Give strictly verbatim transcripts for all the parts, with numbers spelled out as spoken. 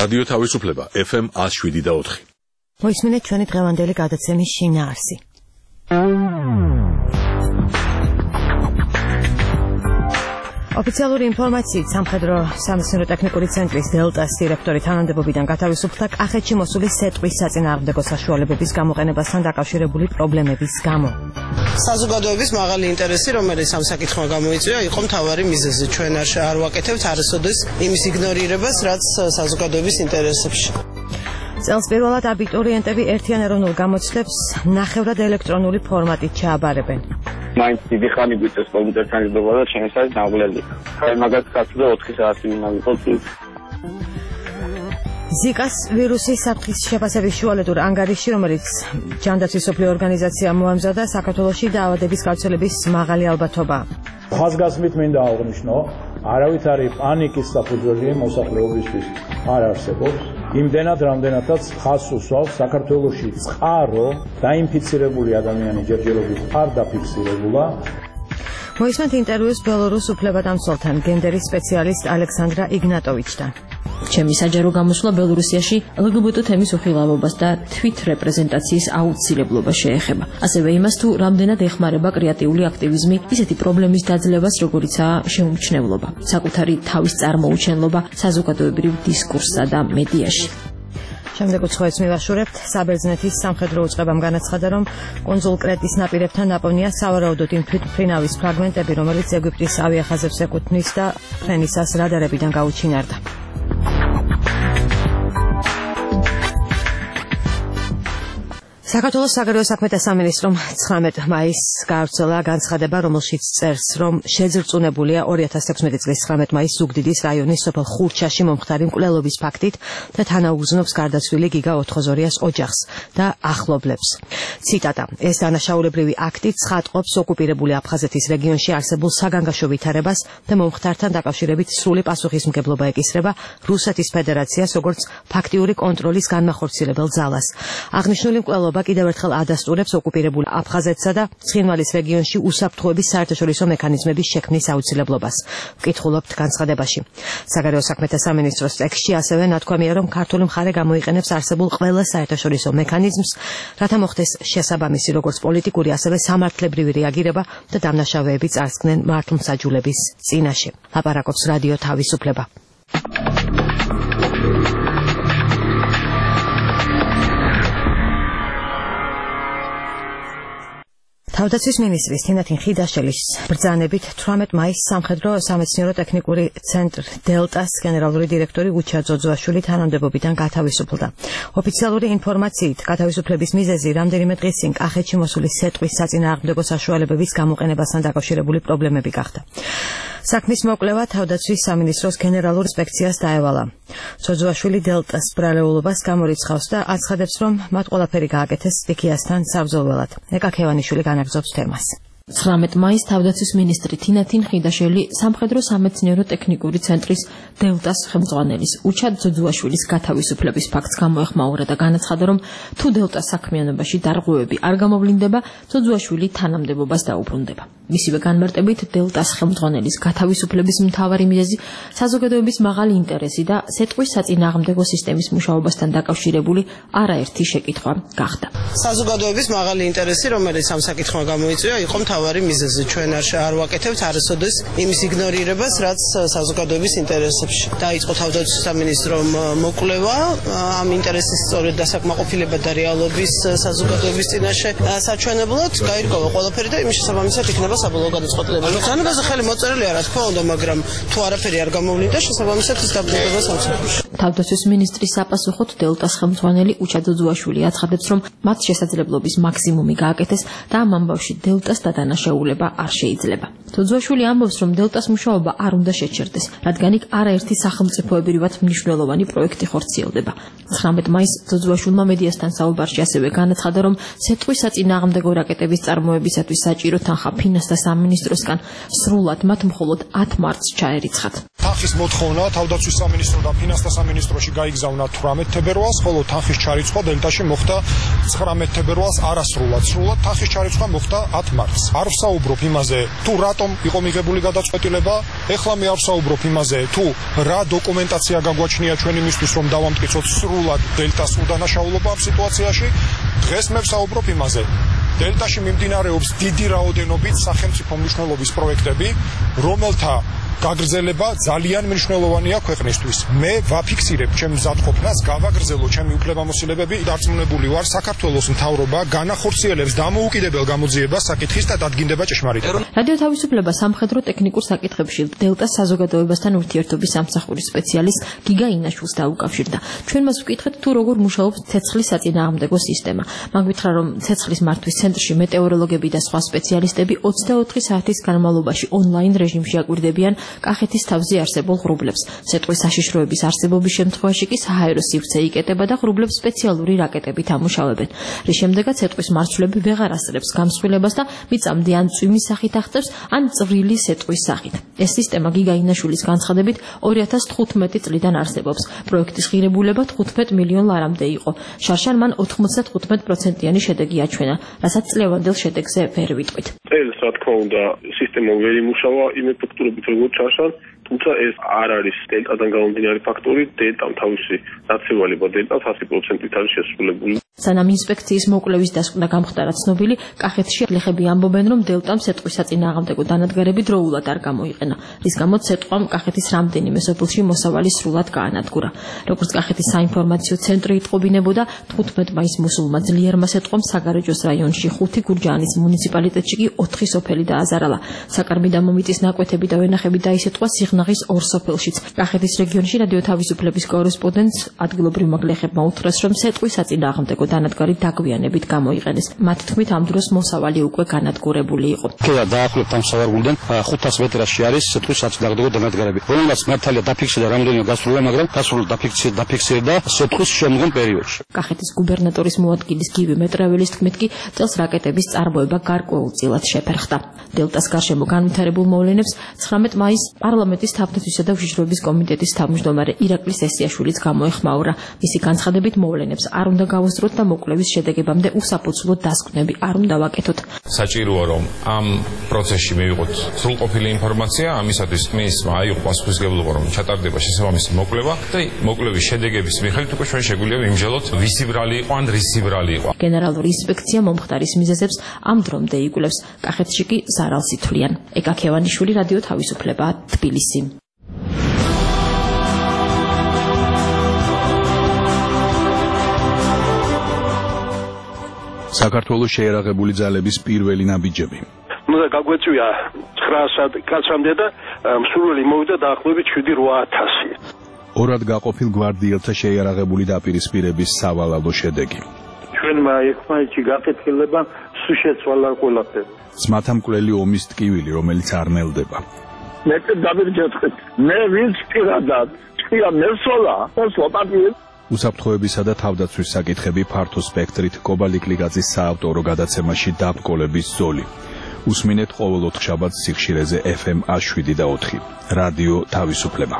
რადიო თავისუფლება ეფ ემ one oh seven და four. მოისმინეთ ჩვენი დღევანდელი გადაცემის შინაარსი. ოფიციალური ინფორმაციით სამხედრო სამეცნიერო ტექნიკური ცენტრის დელტას დირექტორი თანამდებობიდან გათავისუფლდა კახეთში მოსული სეტყვის საწინააღმდეგო საშუალებების გამოყენებასთან დაკავშირებული პრობლემების გამო. საზოგადოების მაღალი ინტერესი, რომელიც ამ საკითხმა გამოიწვია, იყო მთავარი მიზეზი. ჩვენ არ ვაკეთებთ არასოდეს იმის იგნორირებას, რაც საზოგადოების ინტერესებში. წელს პირველად აბიტურიენტები ერთიან ეროვნულ გამოცდებს ნახევრად ელექტრონული ფორმატით ჩააბარებენ. მაინც დიდი ხანი გვიწევს კომპიუტერთან იზრდება და შემეცადეთ ნაღვლელი. ხაი მაგას კაცზე ოთხი საათი მინდა ვიყოთ. ზიკას ვირუსის საფრთხის შეფასების შუალედურ ანგარიში, რომელიც ჯანდაცვის მსოფლიო ორგანიზაცია მოამზადა, საქართველოში დაავადების გავრცელების მაღალი ალბათობაა. ხაზგასმით მინდა აღვნიშნო, არავითარი პანიკის საფუძველი მოსახლეობისთვის არ არსებობს. იმდენად, რამდენადაც ხაზს უსვავს საქართველოში წყარო დაინფიცირებული ადამიანი ჯერჯერობით არ დაფიქსირებულა. მოისმენთ ინტერვიუს ბელორუს უფლებადამცველთან, გენდერის სპეციალისტ ალექსანდრა იგნატოვიჩთან. ჩემი საჯარო გამოსვლა ბელორუსიაში ელ გი ბე ტე თემის უხილავობას და თვით რეპრეზენტაციის აუცილებლობას შეეხება. ასევე იმას, თუ რამდენად ეხმარება კრეატიული აქტივიზმი ისეთი პრობლემის დაძლევას, როგორიცაა შეუმჩნევლობა, საკუთარი თავის წარმოუჩენლობა საზოგადოებრივ დისკურსსა და მედიაში. შემდეგ უცხოეთს მივაშურებთ. საბერძნეთის სამხედრო უწყებამ განაცხადა, რომ კუნძულ კრეტის ნაპირებთან ნაპოვნია სავარაუდოდ იმ თვითმფრინავის ფრაგმენტები, რომელიც ეგვიპტის ავიახაზებს ეკუთვნის და ფრენისას რადარებიდან გაუჩინარდა. საქართველოს საგარეო საქმეთა სამინისტრომ ცხრამეტ მაისს გაავრცელა განცხადება, რომელშიც წერს, რომ შეძრწუნებულია ორი ათას ექვსმეტი წლის ცხრამეტ მაისს ზუგდიდის რაიონის სოფელ ხურჩაში მომხდარი მკვლელობის ფაქტით და თანაუგზნობს გარდაცვლილი გიგა ოთხოზორიას ოჯახს და ახლობლებს. ციტატა: ეს დანაშაულებრივი აქტი ცხადყოფს ოკუპირებული აფხაზეთის რეგიონში არსებულ საგანგაშო ვითარებას და მომხდართან დაკავშირებით სრული პასუხისმგებლობა ეკისრება რუსეთის ფედერაციას, როგორც ფაქტიური კონტროლის განმახორციელებელ ძალას. აღნიშნული მკვლელობა კიდევ ერთხელ ადასტურებს ოკუპირებულ აფხაზეთსა და ცხინვალის რეგიონში უსაფრთხოების საერთაშორისო მექანიზმების შექმნის აუცილებლობას. ვკითხულობთ განცხადებაში. საგარეო საქმეთა სამინისტროს ტექსტში ასევე ნათქვამია, რომ ქართული მხარე გამოიყენებს არსებულ ყველა საერთაშორისო მექანიზმს, რათა მოხდეს შესაბამისი როგორც პოლიტიკური, ასევე სამართლებრივი რეაგირება და დამნაშავეები წარსდგნენ მართლმსაჯულების წინაშე. ლაპარაკობს რადიო თავისუფლება. თავდაცვის მინისტრის თინათინ ხიდაშელის ბრძანებით თვრამეტ მაისს სამხედრო სამეცნიერო ტექნიკური ცენტრ დელტას გენერალური დირექტორი უჩა ძოძუაშვილი თანამდებობიდან გათავისუფლდა. ოფიციალური ინფორმაციით, გათავისუფლების მიზეზი რამდენიმე დღის წინ კახეთში მოსული სეტყვის საწინააღმდეგო საშუალებების გამოყენებასთან დაკავშირებული პრობლემები გახდა. საქმის მოკვლევა თავდაცვის სამინისტროს გენერალურ ინსპექციას დაევალა. ძოძუაშვილი დელტას ბრალეულობას გამორიცხავს და აცხადებს, რომ მათ ყველაფერი გააკეთეს სტიქიასთან საბრძოლველად. ეკა ქევანიშვილი განაგრძობს თემას. ცხრამეტ მაისს თავდაცვის მინისტრი თინათინ ხიდაშელი სამხედრო სამეცნიერო ტექნიკური ცენტრის დელტას ხელმძღვანელის უჩა ძოძუაშვილის გათავისუფლების ფაქტს გამოეხმაურა და განაცხადა, რომ თუ დელტას საქმიანობაში დარღვევები არ გამოვლინდება, ძოძუაშვილი თანამდებობას დაუბრუნდება. მისივე განმარტებით, დელტას ხელმძღვანელის გათავისუფლების მთავარი მიზეზი საზოგადოების მაღალი ინტერესი და სეტყვის საწინააღმდეგო სისტემის მუშაობასთან დაკავშირებული არაერთი შეკითხვა გახდა. საზოგადოების მაღალი ინტერესი, რომელიც ამ საკითხმა გამოიწვია, იყო მთავარი მიზეზი. ჩვენ არ ვაკეთებთ არასოდეს იმის იგნორირებას, რაც საზოგადოების ინტერესებში. დაიწყო თავდაცვის სამინისტრომ მოკვლევა ამ ინტერესის სწორედ დასაკმაყოფილება და რეალობის საზოგადოების წინაშე საჩვენებლად, გაირკვევა ყველაფერი და იმის შესაბამისად იქნება საბოლოო გადაწყვეტილება. ბრძანებაზე ხელი მოწერილია, რა თქმა უნდა, მაგრამ თუ არაფერი არ გამოვლინდა, შესაბამისად ის დაბრუნდება სამსახურში. თავდაცვის მინისტრის საპასუხოდ დელტას ხელმძღვანელი უჩა ძოძუაშვილი აცხადებს, რომ მათ შესაძლებლობის მაქსიმუმი გააკეთეს და ამ ამბავში დელტას დადანაშაულება არ შეიძლება. ძოძუაშვილი ამბობს, რომ დელტას მუშაობა არ უნდა შეჩერდეს, რადგან იქ არაერთი სახელმწიფოებრივად მნიშვნელოვანი პროექტი ხორციელდება. ცხრამეტ მაისს ძოძუაშვილმა მედიასთან საუბარში ასევე განაცხადა, რომ სეტყვის საწინააღმდეგო რაკეტების წარმოებისათვის საჭირო თანხა ფინანსთა სამინისტროსგან სრულად მათ მხოლოდ ათ მარტს ჩაერიცხათ. თანხის მოთხოვნა თავდაცვის სამინისტრო და ფინანსთა სამინისტროში გაიგზავნა თვრამეტ თებერვალს, ხოლო თანხის ჩარიცხვა დელტაში მოხდა ცხრამეტ თებერვალს არასრულად. სრულად თანხის ჩარიცხვა მოხდა ათ მარტს. არ ვსაუბრობ იმაზე, თუ რატომ იყო მიღებული გადაწყვეტილება, ეხლა მე არ ვსაუბრობ იმაზე, თუ რა დოკუმენტაცია გაგვაჩნია ჩვენ იმისთვის, რომ დავამტკიცოთ სრულად დელტას უდანაშაულობა ამ სიტუაციაში. დღეს მე ვსაუბრობ იმაზე, დელტაში მიმდინარეობს დიდი რაოდენობით სახელმწიფო მნიშვნელობის პროექტები, რომელთა გაგრძელება ძალიან მნიშვნელოვანია ქვეყნისთვის. მე ვაფიქსირებ ჩემ მზადყოფნას, გავაგრძელო ჩემი უფლებამოსილებები, დარწმუნებული ვარ, საქართველოს მთავრობა განახორციელებს დამოუკიდებელ გამოძიებას საკითხის და დადგინდება ჭეშმარიტება. რადიო თავისუფლება სამხედრო ტექნიკურ საკითხებში დელტას საზოგადოებასთან ურთიერთობის სამსახურის სპეციალისტ გიგა ინაშვილს დაუკავშირდა. ჩვენ მას ვკითხეთ, თუ როგორ მუშაობს ცეცხლის საწინააღმდეგო სისტემა. მაგ ვითხრა, რომ ცეცხლის მართვის ცენტრში მეტეოროლოგები და სხვა სპეციალისტები ოცდაოთხი საათის განმავლობაში ონლაინ რეჟიმში აკვირდებიან კახეთის თავზე არსებულ ღრუბლებს. სეტყვის საშიშროების არსებობის შემთხვევაში კი საჰაერო სივრცე იკეტება და ღრუბლებს სპეციალური რაკეტებით ამუშავებენ. რის შემდეგაც სეტყვის მარცვლები ვეღარ ასწრებს გამსხვილებას და მიწამდე ან წვიმის სახით აღწევს, ან წვრილი სეტყვის სახით. ეს სისტემა გიგა ინაშვილის განცხადებით ორი ათას თხუთმეტი წლიდან არსებობს. პროექტის ღირებულება თხუთმეტ მილიონ ლარამდე იყო. შარშან მან ოთხმოცდათხუთმეტ პროცენტიანი შედეგი აჩვენა, რასაც წლევანდელ შედეგზე ვერ ვიტყვით. წელს რა თქმა უნდა სისტემა ვერ იმუშავა იმ ეფექტურობით როგორც შარშან, თუმცა ეს არ არის დელტადან გამომდინარე ფაქტორი, დელტამ თავისი დაცევალება დელტას ასი პროცენტით არის შესრულებული. სანამ ინსპექციის მოკვლევის დასკვნა გამხდარა ცნობილი, კახეთში ლეხები ამბობენ, რომ დელტამ სეტყვის საწინააღმდეგო დანადგარები დროულად არ გამოიყენა, რის გამოც სეტყვამ კახეთის რამდენიმე სოფელში მოსავალი სრულად გაანადგურა. როგორც კახეთის საინფორმაციო ცენტრი იტყობინებოდა, თხუთმეტ მაისს მოსულმა ძლიერმა სეტყვამ საგარეჯოს რაიონში ხუთი, გურჯაანის მუნიციპალიტეტში კი ოთხი სოფელი დააზარალა. საკარბი და მომიტის ნაკვეთები და ვენახები დაისეტყვა სიღნაღის ორ სოფელშიც. კახეთის რეგიონში რადიო თავისუფლების კორესპონდენტს ადგილობრივმა გლეხებმა უთხრეს, რომ სეტყვის საწინააღმდეგო დანადგარი დაგვიანებით გამოიყენეს. მათ თქმით, ამ დროს მოსავალი უკვე განადგურებული იყო. კიდევ დაახლოებით ამ სავარგულიდან ხუთას მეტრში არის სეტყვის საწინააღმდეგო დანადგარები, რომელსაც მართალია დაფიქსირდა რამდენიმე გასრულა, მაგრამ გასრულ დაფიქსირდა დაფიქსირდა სეტყვის შემდგომ პერიოდში. კახეთის გუბერნატორის მოადგილის გივი მეტრაველის თქმით კი წელს რაკეტების წარმოება გარკვეულწილად შეფერხდა. დელტას გარშემო განვითარებულ მოვლენებს ცხრამეტ მაისს პარლამენტის თავდაცვისა და უშიშროების კომიტეტის თავმჯდომარე ირაკლი სესიაშვილიც გამოეხმაურა. მისი განცხადებით მოვლენებს არ უნდა გავუსწროთ და მოკვლევის შედეგებამდე უსაფუძვლოდ დასკვნები არ უნდა ვაკეთოთ. საჭიროა რომ ამ პროცესში მივიღოთ სრულყოფილი ინფორმაცია, ამისათვის მინისტრმა აიღო პასუხისმგებლობა, რომ ჩატარდება შესაბამისი მოკვლევა და მოკვლევის შედეგების მიხედვით უკვე ჩვენ შეგვიძლია ვიმსჯელოთ ვისი ბრალი იყო ან რისი ბრალი იყო. გენერალური ინსპექცია მომხდარის მიზეზებს ამ დრომდე იკვლევს. კახეთში კი ზარალს ითვლიან. ეკა ქევანიშვილი, რადიო თავისუფლება, თბილისი. საქართველოს შეერაღებული ძალების პირველი ნაბიჯები. ნუ და გაგვეწვია ცხრა კაცამდე და მსურველი მოვიდა დაახლოებით შვიდი რვა ათასი. ორად გაყოფილ გვარდიელთა შეიარაღებული დაპირისპირების სავალალო შედეგი. ჩვენმა ერთმანეთში გაკეთილება სულ შეცვალა ყველაფერი. ძმათამკვლელი ომის ტკივილი, რომელიც არ ნელდება. მე დავირჯეთქეთ. მე ვინც პირადად თქვია მესოლა, მოსვლა პატიე. უსაფრთხოებისა და თავდაცვის საკითხები ფართო სპექტრით კობალიკლიგაძის საავტორო გადაცემაში დაბკოლების ზოლი. უსმინეთ ყოველ ოთხშაბათს სიხშირეზე ეფ ემ შვიდი და ოთხი. რადიო თავისუფლება.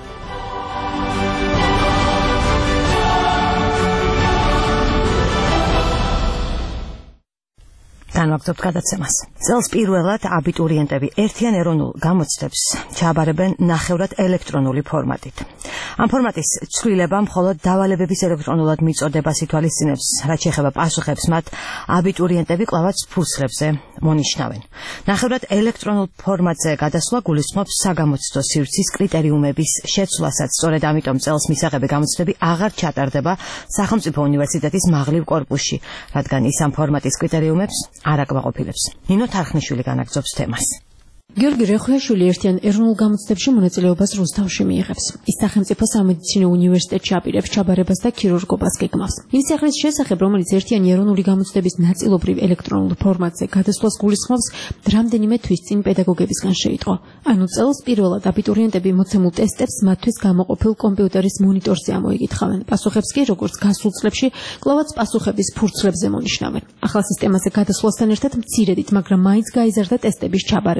განვაგრძობთ გადაცემას. წელს პირველად აბიტურიენტები ერთიან ეროვნულ გამოცდებს ჩააბარებენ ნახევრად ელექტრონული ფორმატით. ამ ფორმატის ცვლილება მხოლოდ დავალებების ელექტრონულად მიწოდებას ითვალისწინებს, რაც შეეხება პასუხებს, მათ აბიტურიენტები კვლავაც ფურცლებზე მონიშნავენ. ნახევრად ელექტრონულ ფორმატზე გადასვლა გულისხმობს საგამოცდო სივრცის კრიტერიუმების შეცვლასაც. სწორედ ამიტომ წელს მისაღები გამოცდები აღარ ჩატარდება სახელმწიფო უნივერსიტეტის მაღლივ კორპუსში, რადგან ის ამ ფორმატის კრიტერიუმებს არ აკმაყოფილებს. ნინო თარხნიშვილი განაგრძობს თემას. გიორგი რეხვიაშვილი ერთიან ეროვნულ გამოცდებში მონაწილეობას რუსთავში მიიღებს. ის სახელმწიფო სამედიცინო უნივერსიტეტში აპირებს ჩაბარებას და ქირურგობას გეგმავს. ის სახლის შესახებ, რომელიც ერთიან ეროვნული გამოცდების ნაწილობრივ ელექტრონულ ფორმატზე გადასვლას გულისხმობს, რამდენიმე თვის წინ პედაგოგებისგან შეიტყო. ანუ წელს პირველად აბიტურიენტები მოცემულ ტესტებს მათთვის გამოყოფილ კომპიუტერის მონიტორზე ამოიკითხავენ. პასუხებს კი, როგორც გასულ წლებში, კვლავაც პასუხების ფურცლებზე მონიშნავენ. ახალ სისტემაზე გადასვლასთან ერთად მცირედით, მაგრამ მაინც გაიზარდა ტესტების ჩაბარების დროც.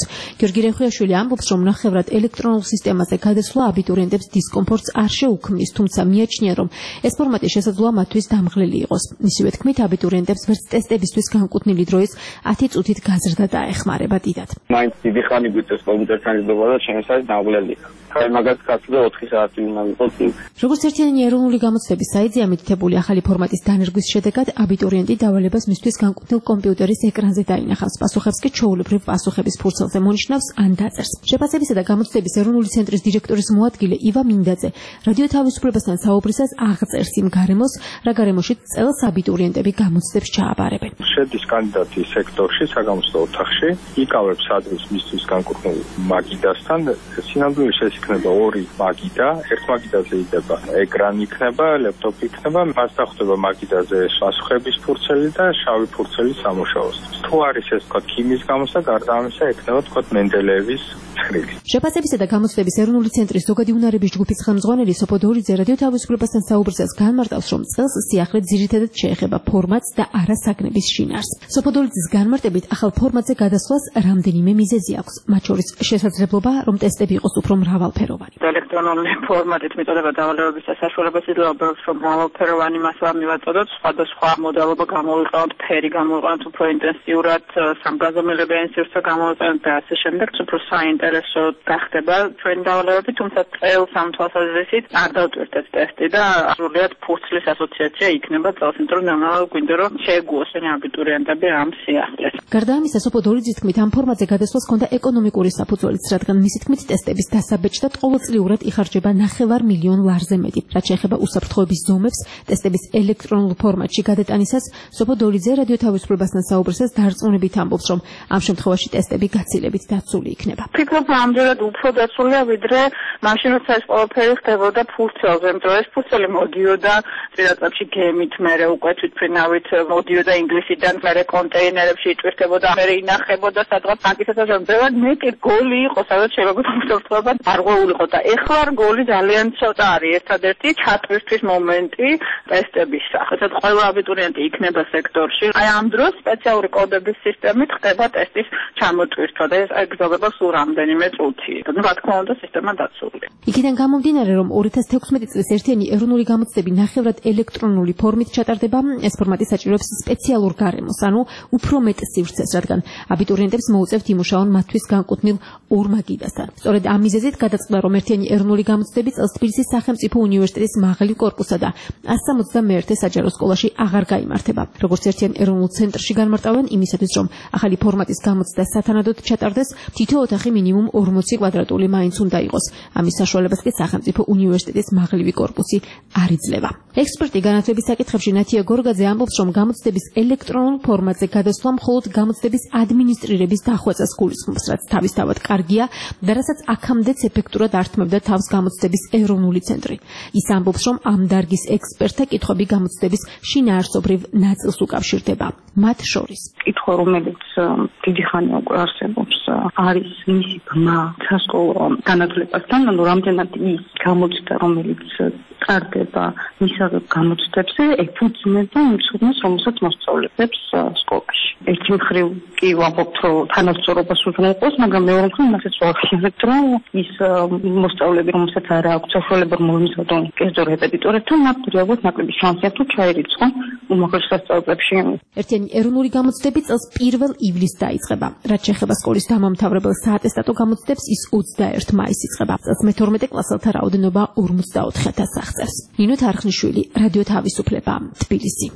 გიორგი რენხვიაშვილი ამბობს, რომ ნახევრად ელექტრონულ სისტემაზე გადასვლა აბიტურიენტებს დისკომფორტს არ შეუქმნის, თუმცა მიაჩნია, რომ ეს ფორმატი შესაძლოა მათთვის დამღლელი იყოს. მისივე თქმით, აბიტურიენტებს ვერც ტესტებისთვის განკუთვნილი დროის ათი წუთით გაზრდა დაეხმარება დიდად. მაინც დიდი ხანი გვიწევს კომპიუტერთან იდობა და ჩემს არის დამღლელი. აი მაგას კაცზე ოთხი საათი უნდა ვიყო წინ. როგორც ერთიანი ეროვნული გამოცდების საიტზე ამიტითებული ახალი ფორმატის დანერგვის შედეგად აბიტურიენტი დავალებას მისთვის განკუთვნილ კომპიუტერის ეკრანზე დაინახავს. პასუხებს კი ჩვეულებრივ პასუხების ფურცელზე მონიშნავს ან დაწერს. შეფასებისა და გამოცდების ეროვნული ცენტრის დირექტორის მოადგილე ივა მინდაძე რადიო თავისუფლებასთან საუბრისას აღწერს იმ გარემოს, რა გარემოშიც წელს აბიტურიენტები გამოცდებს ჩააბარებენ. შედის კანდიდატი სექტორში, საგამოცდო ოთახში, იკავებს ადრეს მისთვის განკუთვნილ მაგიდასთან, სინამდვილეში ეს იქნება ორი მაგიდა, ერთ მაგიდაზე იდება ეკრანი იქნება, ლეპტოპი იქნება, მას დახვდება მაგიდაზე პასუხების ფურცელი და შავი ფურცელი სამუშაოს. თუ არის ეს თქვა ქიმიის გამოცდა, გარდა ამისა ექნება თქვა მენდელეევის ცხრილი. შეფასებისა და გამოცდების ეროვნული ცენტრის ზოგადი უნარების ჯგუფის ხელმძღვანელი სოფო დორიძე რადიო თავისუფლებასთან საუბრისას განმარტავს, რომ წელს სიახლე ძირითადად შეეხება ფორმატს და არა საგნების შინაარს. სოფო დორიძის განმარტებით, ახალ ფორმატზე გადასვლას რამდენიმე მიზეზი აქვს, მათ შორის შესაძლებლობა, რომ ტესტები იყოს უფრო მრავალფეროვანი. ელექტრონული ფორმატით მიწოდება დავალებების საშუალებას იძლევა, რომ მრავალფეროვანი მასალა მივაწოდოთ, სხვადასხვა მოდელობა გამოვიყავოთ, ფერი გამოვიყავოთ უფრო ინტენსიურად, სამგაზომილებიანი სივრცე გამოვიყავოთ და ასე შემდეგ, უფრო საინტერესო გახდება ჩვენი დავალებები, თუმცა წელს ამ თვალსაზრისით არ დავტვირთეთ ტესტი და სრულიად ფურცლის ასოციაცია იქნება წელს, იმიტომ რომ ნამდვილად გვინდა რომ შეეგუოსენ აბიტურიენტები ამ სიახლეს. გარდა ამისა, სოფო დორიძის თქმით, ამ ფორმატზე გადასვლას ჰქონდა ეკონომიკური საფუძველიც, რადგან მისი თქმით ტესტების დასაბეჭდად ყოველწლიურად იხარჯება ნახევარ მილიონ ლარზე მეტი. რაც შეეხება უსაფრთხოების ზომებს, ტესტების ელექტრონულ ფორმატში გადატანისას, სოფო დორიძე რადიო თავისუფლებასთან საუბრისას დარწმუნებით ამბობს, რომ ამ შემთხვევაში ტესტები გაცილებით დაცული იქნება. ფიქრობ, ამდენად უფრო დაცულია, ვიდრე მაშინ როცა ეს ყველაფერი ხდებოდა ფურცელზე, იმიტომ რომ ეს ფურცელი მოდიოდა წინაწებში გემით, მერე უკვე თვითმფრინავით მოდიოდა ინგლისიდან, მერე კონტეინერებში იტვირთებოდა, მერე ინახებოდა სადღაც აკისათა ზემდე. მეტი გოლი იყო, სადაც შეგაგოთ უსაფრთხოება არღვეულიყო და ეხლა გოლი ძალიან ცოტა არის, ერთადერთი ჩატვირთვის მომენტი ტესტების სახით. ყველა აბიტურიენტი იქნება სექტორში. აი ამ დროს სპეციალური კოდების სისტემით ხდება ტესტის ჩამოტვირთვა და ეს ეგზავნება სულ რამდენიმე წუთი. და რა თქმა უნდა, სისტემა დაცულია. იქიდან გამომდინარე, რომ ორი ათას თექვსმეტი წლის ერთიანი ეროვნული გამოცდები ნახევრად ელექტრონული ფორმით ჩატარდება, ეს ფორმატი საჭიროებს სპეციალურ გარემოს, ანუ უფრო მეტ სივრცეს, რადგან აბიტურიენტებს მოუწევთ იმუშაონ მათთვის განკუთვნილ ორ მაგიდასთან. სწორედ ამ მიზეზით გადაწყდა, რომ ერთიანი ეროვნული გამოცდები წელს თბილისის სახელმწიფო უნივერსიტეტის მაღალივ კორპუსსა და ასს სამოცდამეერთე საჯარო სკოლაში აღარ გაიმართება. როგორც ერთიან ეროვნულ ცენტრში განმარტავენ, იმისათვის, რომ ახალი ფორმატის გამოცდა სათანადოდ ჩატარდეს, თითო ოთახი მინიმუმ ორმოცი კვადრატული მაინც უნდა იყოს. ამის საშუალებას კი სახელმწიფო უნივერსიტეტის მაღლივი კორპუსი არ იძლევა. ექსპერტი განათლების საკითხებში ნათია გორგაძე ამბობს, რომ გამოცდების ელექტრონულ ფორმატზე გადასვლა მხოლოდ გამოცდების ადმინისტრირების დახვეწას გულისხმობს, რაც თავისთავად კარგია და რასაც აქამდეც ეფექტურად ართმევდა თავს გამოცდების ეროვნული ცენტრი. ის ამბობს, რომ ამ დარგის ექსპერტთა კითხვები გამოცდების შინაარსობრივ ნაწილს უკავშირდება. მათ შორის კითხვა, რომელიც დიდი ხანია უკვე არსებობს, არის მისი ბმა სასკოლო განათლებასთან, ანუ რამდენად ის გამოცდა, რომელიც წარდება მისაღებ გამოცდებზე, ეფუძნება იმ ცოდნას, რომელსაც მოსწავლებს სკოლაში. ერთი მხრივ კი ვამბობთ, რომ თანასწორობას უზრუნველყოფს, მაგრამ მეორე მხრივ მასაც ვახსენებთ, რომ ის მოსწავლეები, რომელსაც არ აქვს საშუალება მომიზადონ კერძო რეპეტიტორებთან, მათ რეალურად ნაკლები შანსია თუ ჩაირიცხონ უმაღლეს სასწავლებლებში. ერთიანი ეროვნული გამოცდები წელს პირველ ივლისს დაიწყება. რაც შეეხება სკოლის დამამთავრებელ საატესტატო გამოცდებს, ის ოცდაერთი მაისს იწყება. წელს მეთორმეტე კლასელთა რაოდენობა ორმოცდაოთხი ათასს აღწევს. ნინო თარხნიშვილი, რადიო თავისუფლება, თბილისი.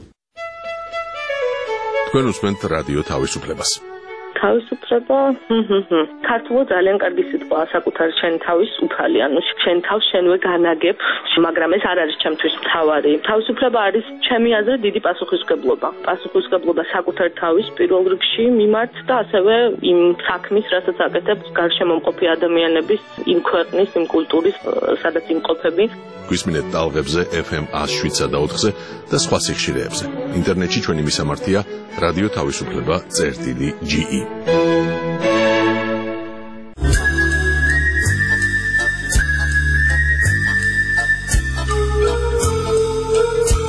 თქვენ უსმენთ რადიო თავისუფლებას. თავისუფლება, ქართულად ძალიან კარგი სიტყვაა, საკუთარი შენი თავის უფალი, ანუ შენ თავს შენვე განაგებ, მაგრამ ეს არ არის ჩემთვის მთავარი. თავისუფლება არის ჩემი აზრით დიდი პასუხისმგებლობა. პასუხისმგებლობა საკუთარი თავის პირველ რიგში მიმართ და ასევე იმ საქმის, რასაც აკეთებ გარშემომყოფი ადამიანების, იმ ქვეყნის, იმ კულტურის, სადაც იმყოფები. გვისმინეთ ტალღებზე ეფ ემ ას შვიდსა და ოთხზე და სხვა სიხშირეებზე. ინტერნეტში ჩვენი მისამართია რადიო თავისუფლება წერტილი ჯი ი.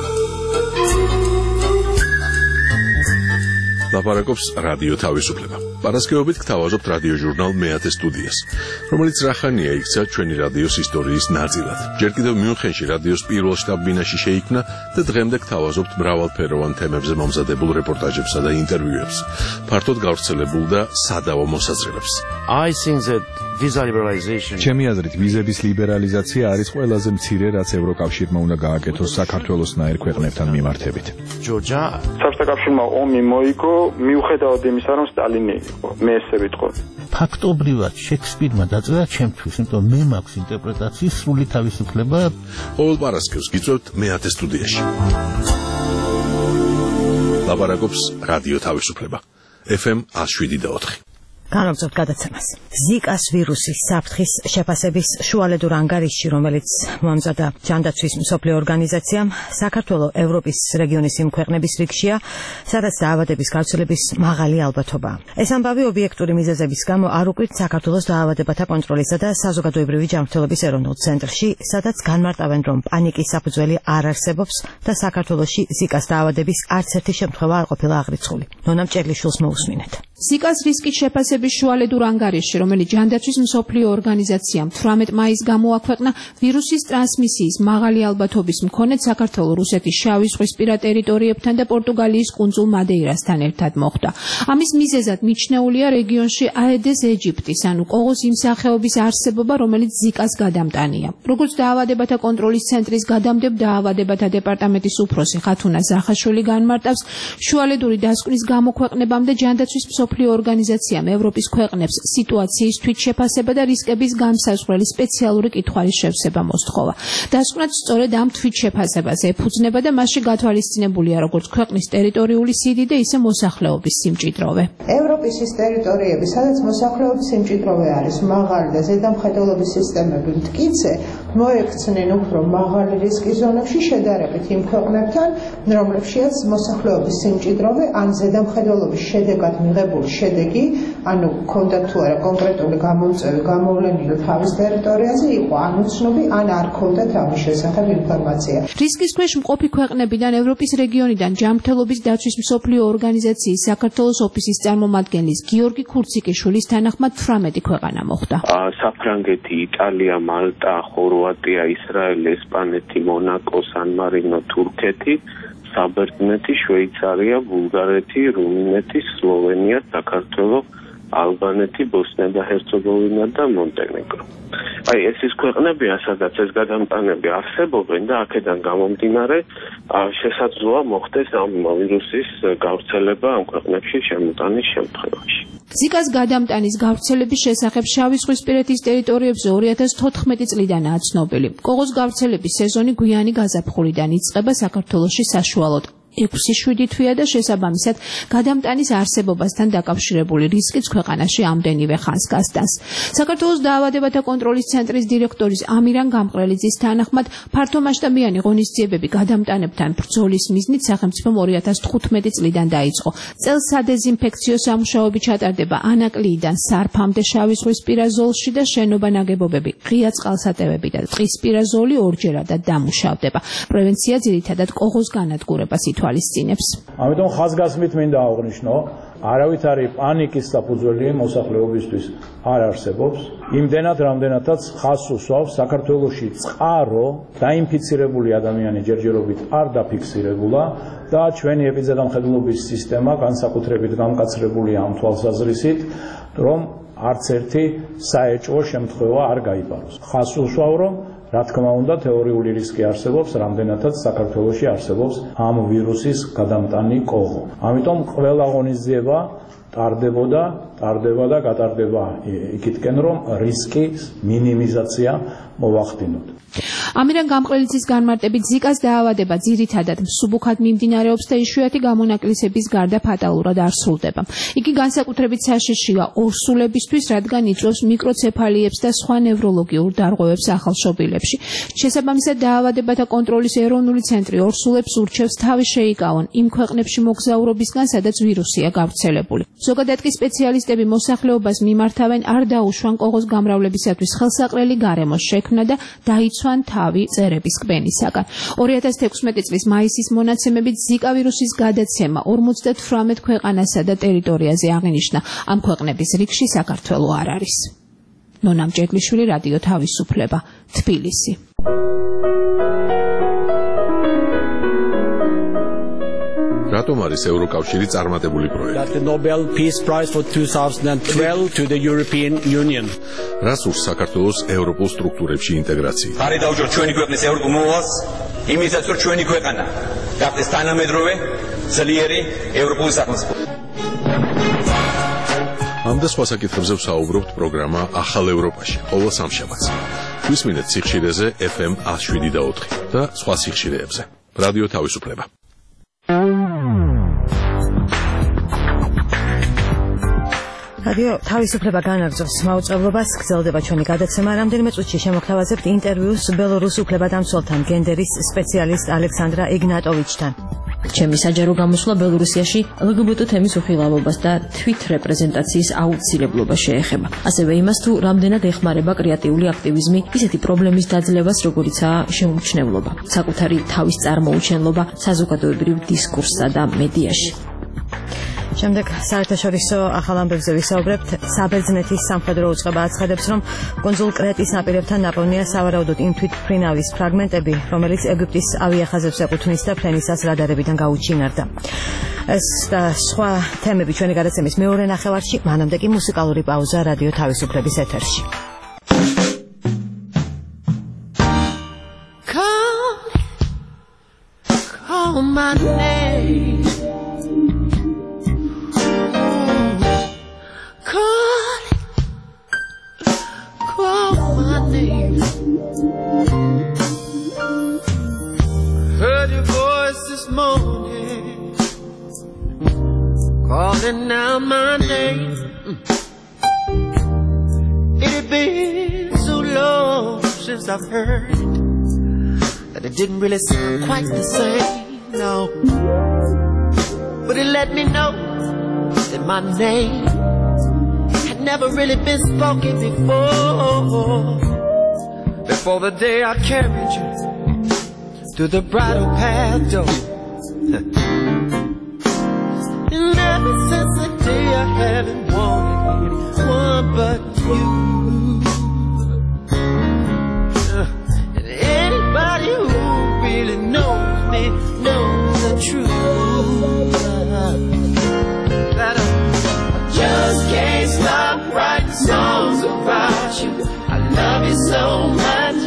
ლაპარაკობს რადიო თავისუფლება. პარასკევობით გთავაზობთ რადიო ჟურნალ მეათე სტუდიას, რომელიც რახანია იქცა ჩვენი რადიოს ისტორიის ნაწილად. ჯერ კიდევ მიუნხენში რადიოს პირველ შტაბ-ბინაში შეიქმნა და დღემდე გთავაზობთ მრავალფეროვან თემებზე მომზადებულ რეპორტაჟებსა და ინტერვიუებს, ფართოდ გავრცელებულ და სადავო მოსაზრებებს. I think that visa liberalization ჩემი აზრით ვიზების ლიბერალიზაცია არის ყველაზე მცირე, რაც ევროკავშირმა უნდა გააკეთოს საქართველოსნაირ ქვეყნებთან მიმართებით. Georgia საბჭოთა ომი მოიგო მიუხედავად იმისა, რომ სტალინი იყო. მე ესე ვიტყოდი. ფაქტობრივად შექსპირმა დაწერა ჩემთვის, იმიტომ მე მაქვს ინტერპრეტაციის სრული თავისუფლება. ყოველ პარასკევს გიწევთ მეათე სტუდიაში. ლაპარაკობს რადიო თავისუფლება. ეფ ემ one oh seven point four. განაგრძობთ გადაცემას. ზიკას ვირუსის საფრთხის შეფასების შუალედურ ანგარიშში, რომელიც მომზადა ჯანდაცვის მსოფლიო ორგანიზაციამ, საქართველოს ევროპის რეგიონის იმ ქვეყნების რიგშია, სადაც დაავადების გავრცელების მაღალი ალბათობაა. ეს ამბავი ობიექტური მიზეზების გამო არ უკრით საქართველოს დაავადებათა კონტროლისა და საზოგადოებრივი ჯანმრთელობის ეროვნულ ცენტრში, სადაც განმარტავენ, რომ პანიკის საფუძველი არ არსებობს და საქართველოში ზიკას დაავადების არც ერთი შემთხვევა არ ყოფილა აღრიცხული. ნონა მჭერლიშვილს მოусმინეთ. ზიკას რისკის შეფასების შუალედურ ანგარიშში, რომელიც ჯანდაცვის მსოფლიო ორგანიზაციამ თვრამეტ მაისს გამოაქვეყნა, ვირუსის ტრანსმისიის მაღალი ალბათობის მქონედ საქართველოს, რუსეთის შავი ზღვისპირა ტერიტორიებთან და პორტუგალიის კუნძულ მადეირასთან ერთად მოხვდა. ამის მიზეზად მიჩნეულია რეგიონში აედეს ეჯიპტის, ანუ ყოღოს იმ სახეობის არსებობა, რომელიც ზიკას გადამტანია. როგორც დაავადებათა კონტროლის ცენტრის გადამდებთ დაავადებათა დეპარტამენტის უფროსი ხათუნა ზახაშვილი განმარტავს, შუალედური დასკვნის გამოქვეყნებამდე ჯანდაცვის მსოფლიო ორგანიზაციამ ევროპის ქვეყნებს სიტუაციის თვითშეფასება და რისკების განსაზღვრელი სპეციალური კითხვარის შევსება მოსთხოვა. დასკვნაც სწორედ ამ თვითშეფასებას ეფუძნება და მასში გათვალისწინებულია როგორც ქვეყნის ტერიტორიული სიდიდე, ისე მოსახლეობის სიმჭიდროვე. ევროპის ის ტერიტორიები, სადაც მოსახლეობის სიმჭიდროვე არის მაღალი და ზედამხედველობის სისტემები მტკიცე, მოექცნენ უფრო მაღალი რისკის ზონებში შედარებით იმ ქვეყნებთან, რომლებშიც მოსახლეობის სიმჭიდროვე ან ზედამხედველობის შედეგად მიღებული შედეგი, ანუ ქონდა თუ არა კონკრეტული გამომწვევი გამოვლენილი თავის ტერიტორიაზე იყო ანუცნობი, ან არ ქონდათ ამის შესახებ ინფორმაცია. რისკის ქვეშ მყოფი ქვეყნებიდან ევროპის რეგიონიდან ჯანმრთელობის დაცვის მსოფლიო ორგანიზაციის საქართველოს ოფისის წარმომადგენლის გიორგი ქურციკიშვილის თანახმად თვრამეტი ქვეყანა მოხვდა. საფრანგეთი, იტალია, მალტა, ხორვატია, ისრაელი, ესპანეთი, მონაკო, სან-მარინო, თურქეთი, საბერძნეთი, შვეიცარია, ბულგარეთი, რუმინეთი, სლოვენია, საქართველო, ალბანეთი, ბოსნია და ჰერცეგოვინა და მონტენეგრო. აი ეს ის ქვეყნებია, სადაც ეს გადამტანები არსებობენ და აქედან გამომდინარე შესაძლოა მოხდეს ამ ვირუსის გავრცელება ამ ქვეყნებში შემოტანის შემთხვევაში. ზიკას გადამტანის გავრცელების შესახებ შავიზღვისპირეთის ტერიტორიებზე ორი ათას თოთხმეტი წლიდანაა ცნობილი. ყოღოს გავრცელების სეზონი გვიანი გაზაფხულიდან იწყება საქართველოში საშუალოდ ექვსი შვიდი თვეა და შესაბამისად გადამტანის არსებობასთან დაკავშირებული რისკიც ქვეყანაში ამდენივე ხანს გასტანს. საქართველოს დაავადებათა კონტროლის ცენტრის დირექტორის ამირან გამყრელიძის თანახმად ფართომასშტაბიანი ღონისძიებები გადამტანებთან ბრძოლის მიზნით სახელმწიფომ ორი ათას თხუთმეტი წლიდან დაიწყო. წელს სადეზინფექციო სამუშაოები ჩატარდება ანაკლიიდან სარფამდე შავიზღვისპირა ზოლში და შენობა ნაგებობები, ღია წყალსატევები და ტყისპირა ზოლი ორჯერადად დამუშავდება. პრევენცია ძირითადად ყოღოს განადგურებას თვალისწინებს. ამიტომ ხაზგასმით მინდა აღვნიშნო, არავითარი პანიკის საფუძველი მოსახლეობისთვის არ არსებობს. იმდენად, რამდენადაც ხაზს უსვავს, საქართველოში წყარო დაინფიცირებული ადამიანი ჯერჯერობით არ დაფიქსირებულა და ჩვენი ეპიდემიოლოგიის სისტემა განსაკუთრებით გამკაცრებულია ამ თვალსაზრისით, რომ არც ერთი საეჭვო შემთხვევა არ გაიპაროს. ხაზს უსვავ, რომ რა თქმა უნდა თეორიული რისკი არსებობს, რამდენადაც საქართველოში არსებობს ამ ვირუსის გადამტანი ყოღო. ამიტომ ყველა ღონისძიება ტარდებოდა, ტარდება და გატარდება იქითკენ, რომ რისკის მინიმიზაცია მოვახდინოთ. ამირან გამყრელიძის განმარტებით ზიკას დაავადება ძირითადად მსუბუქად მიმდინარეობს და იშვიათი გამონაკლისების გარდა ფატალურად არ სრულდება. იგი განსაკუთრებით საშიშია ორსულებისთვის, რადგან იწვევს მიკროცეფალიებს და სხვა ნევროლოგიურ დარღვევებს ახალშობილებში. შესაბამისად დაავადებათა კონტროლის ეროვნული ცენტრი ორსულებს ურჩევს თავი შეიკავონ იმ ქვეყნებში მოგზაურობისგან, სადაც ვირუსია გავრცელებული. ზოგადად კი სპეციალისტები აქტივისტები მოსახლეობას მიმართავენ არ დაუშვან კოღოს გამრავლებისათვის ხელსაყრელი გარემოს შექმნა და დაიცვან თავი წერების კბენისაგან. ორი ათას თექვსმეტი წლის მაისის მონაცემებით ზიკა ვირუსის გადაცემა ორმოცდათვრამეტ ქვეყანასა და ტერიტორიაზე აღინიშნა. ამ ქვეყნების რიგში საქართველო არ არის. ნონა მჭედლიშვილი, რადიო თავისუფლება, თბილისი. რატომ არის ევროკავშირი წარმატებული პროექტი? That the Nobel Peace Prize for twenty twelve to the European Union. რას ურს საქართველოს ევროპულ სтрუქტურებში ინტეგრაცია? ხარი დაუჭირ ჩვენი ქვეყნის ევროპულ მოვალს, იმისაც რომ ჩვენი ქვეყანა გახდეს თანამედროვე, ძლიერი ევროპული სახელმწიფო. ამ და სხვა საკითხებზე ვსაუბრობთ პროგრამა ახალ ევროპაში, ყოველ სამშაბათს. გვისმინეთ სიხშირეზე ეფ ემ one oh seven და four და სხვა სიხშირეებზე. რადიო თავისუფლება. რადიო თავისუფლება განაგრძობს მაუწყებლობას, გრძელდება ჩვენი გადაცემა. რამდენიმე წუთში შემოგთავაზებთ ინტერვიუს ბელორუს უფლებადამცველთან, გენდერის სპეციალისტ ალექსანდრა იგნატოვიჩთან. ჩემი საჯარო გამოსვლა ბელორუსიაში ელ გი ბე ტე თემის უხილავობას და თვით რეპრეზენტაციის აუცილებლობას შეეხება. ასევე იმას, თუ რამდენად ეხმარება კრეატიული აქტივიზმი ისეთი პრობლემის დაძლევას, როგორიცაა შეუმჩნევლობა, საკუთარი თავის წარმოუჩენლობა საზოგადოებრივ დისკურსსა და მედიაში. შემდეგ საერთაშორისო ახალ ამბებზე ვისაუბრებთ. საბერძნეთის სამხედრო უწყება აცხადებს, რომ კონსულ კრეტის ნაპირებთან ნაპოვნია სავარაუდოდ იმ თვითმფრინავის ფრაგმენტები, რომელიც ეგვიპტის ავიახაზებს ეკუთვნის და ფრენისას რადარებიდან გაუჩინარდა. ეს და სხვა თემები ჩვენი გადაცემის მეორე ნახევარში, მანამდე კი მუსიკალური პაუზა რადიო თავისუფლების ეთერში. Call, call my name. Call, call my name. Heard your voice this morning, calling out my name. It had been so long since I've heard it that it didn't really sound quite the same, no. But it let me know that my name never really been spoken before. Before the day I carried you through the bridal path door. And ever since the day I haven't wanted anyone but you. And anybody who really knows me knows the truth. That I just can't stop writing songs about you. I love you so much.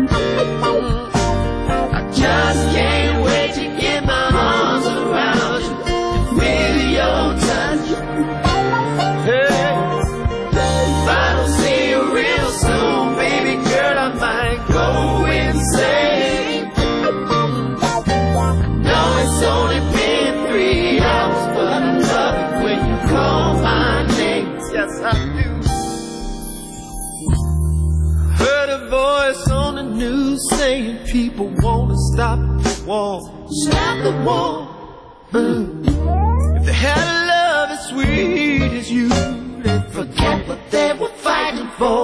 I just can't wait to get my arms around you and feel your touch. Hey, if I don't see you real soon, baby girl, I might go insane. No, it's only been three hours, but I love it when you call my name. Yes, I do. Heard a voice on the news saying people want to stop the war. Stop the war. Mm. If they had a love as sweet as you, they'd forget what they were fighting for.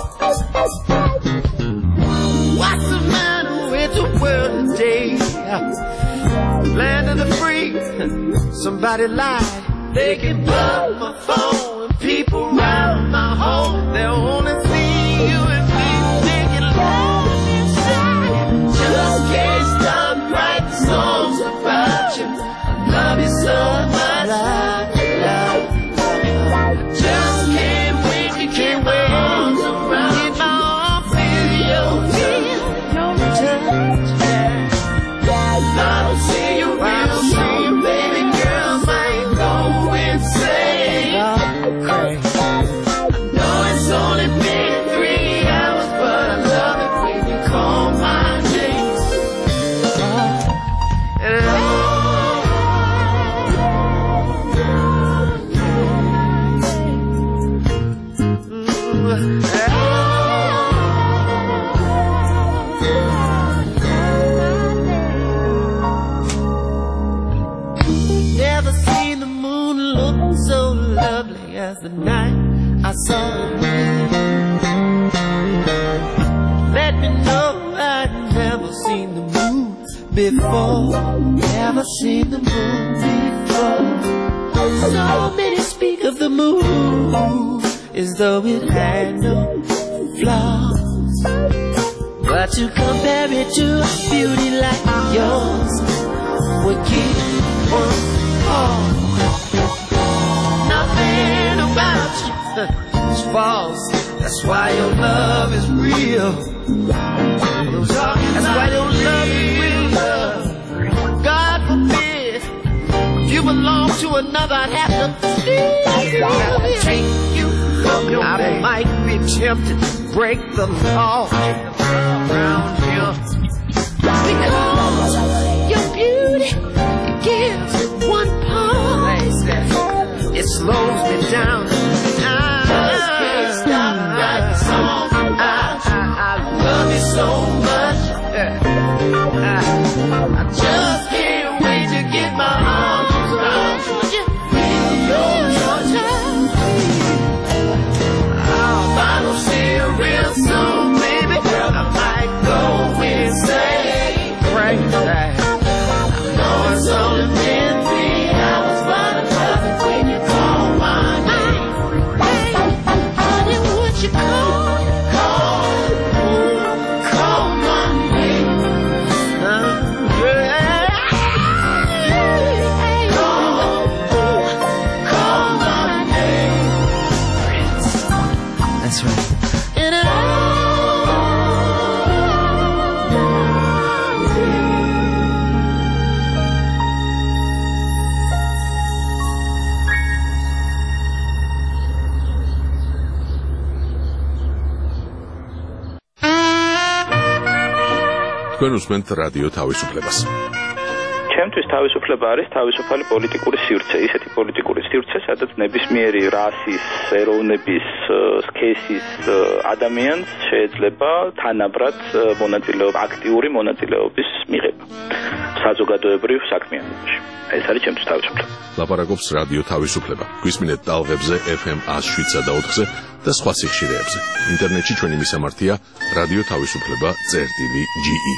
What's the matter with the world today? Land of the free. Somebody lied. They can blow my phone and people round my home. They only see you and me thinking love inside. Just can't stop writing songs about you. I love you so much. I just can't wait to get my arms around you. Get my arm, feel your touch. I don't see you real soon, baby girl, I might go insane. I saw the moon. Let me know I'd never seen the moon before. Never seen the moon before. So many speak of the moon as though it had no flaws, but to compare it to a beauty like yours would keep one off. Nothing about you is false. That's why your love is real. That's why your love is real love. God forbid you belong to another, I'd have to take you from your I day. Might be tempted to break the law around here, because your beauty gives one pause. It slows me down. I just can't stop writing songs. I, I, I love you so much. I, I just can't wait to get my arms around you. You're your child. Oh, I don't see you real soon, baby. I might go insane. Crazy. I know it's only been three hours, but I love it when you call my name. Honey, would you call? Call, call my name. Uh, yeah. Call, call my name. That's right. And I თქვენ უსმენთ რადიო თავისუფლებას. ჩემთვის თავისუფლება არის თავისუფალი პოლიტიკური სივრცე, ისეთი პოლიტიკური სივრცე, სადაც ნებისმიერი რასის, ეროვნების, სქესის ადამიანს შეიძლება თანაბრად მონაწილეობა, აქტიური მონაწილეობის მიღება საზოგადოებრივ საქმიანობაში. ეს არის ჩემთვის თავისუფლება. ლაპარაკობს რადიო თავისუფლება. გვისმინეთ ტალღებზე ეფ ემ one oh seven point four-ზე და სხვა სიხშირეებზე. ინტერნეტში ჩვენი მისამართია რადიო თავისუფლება წერტილი ჯი ი.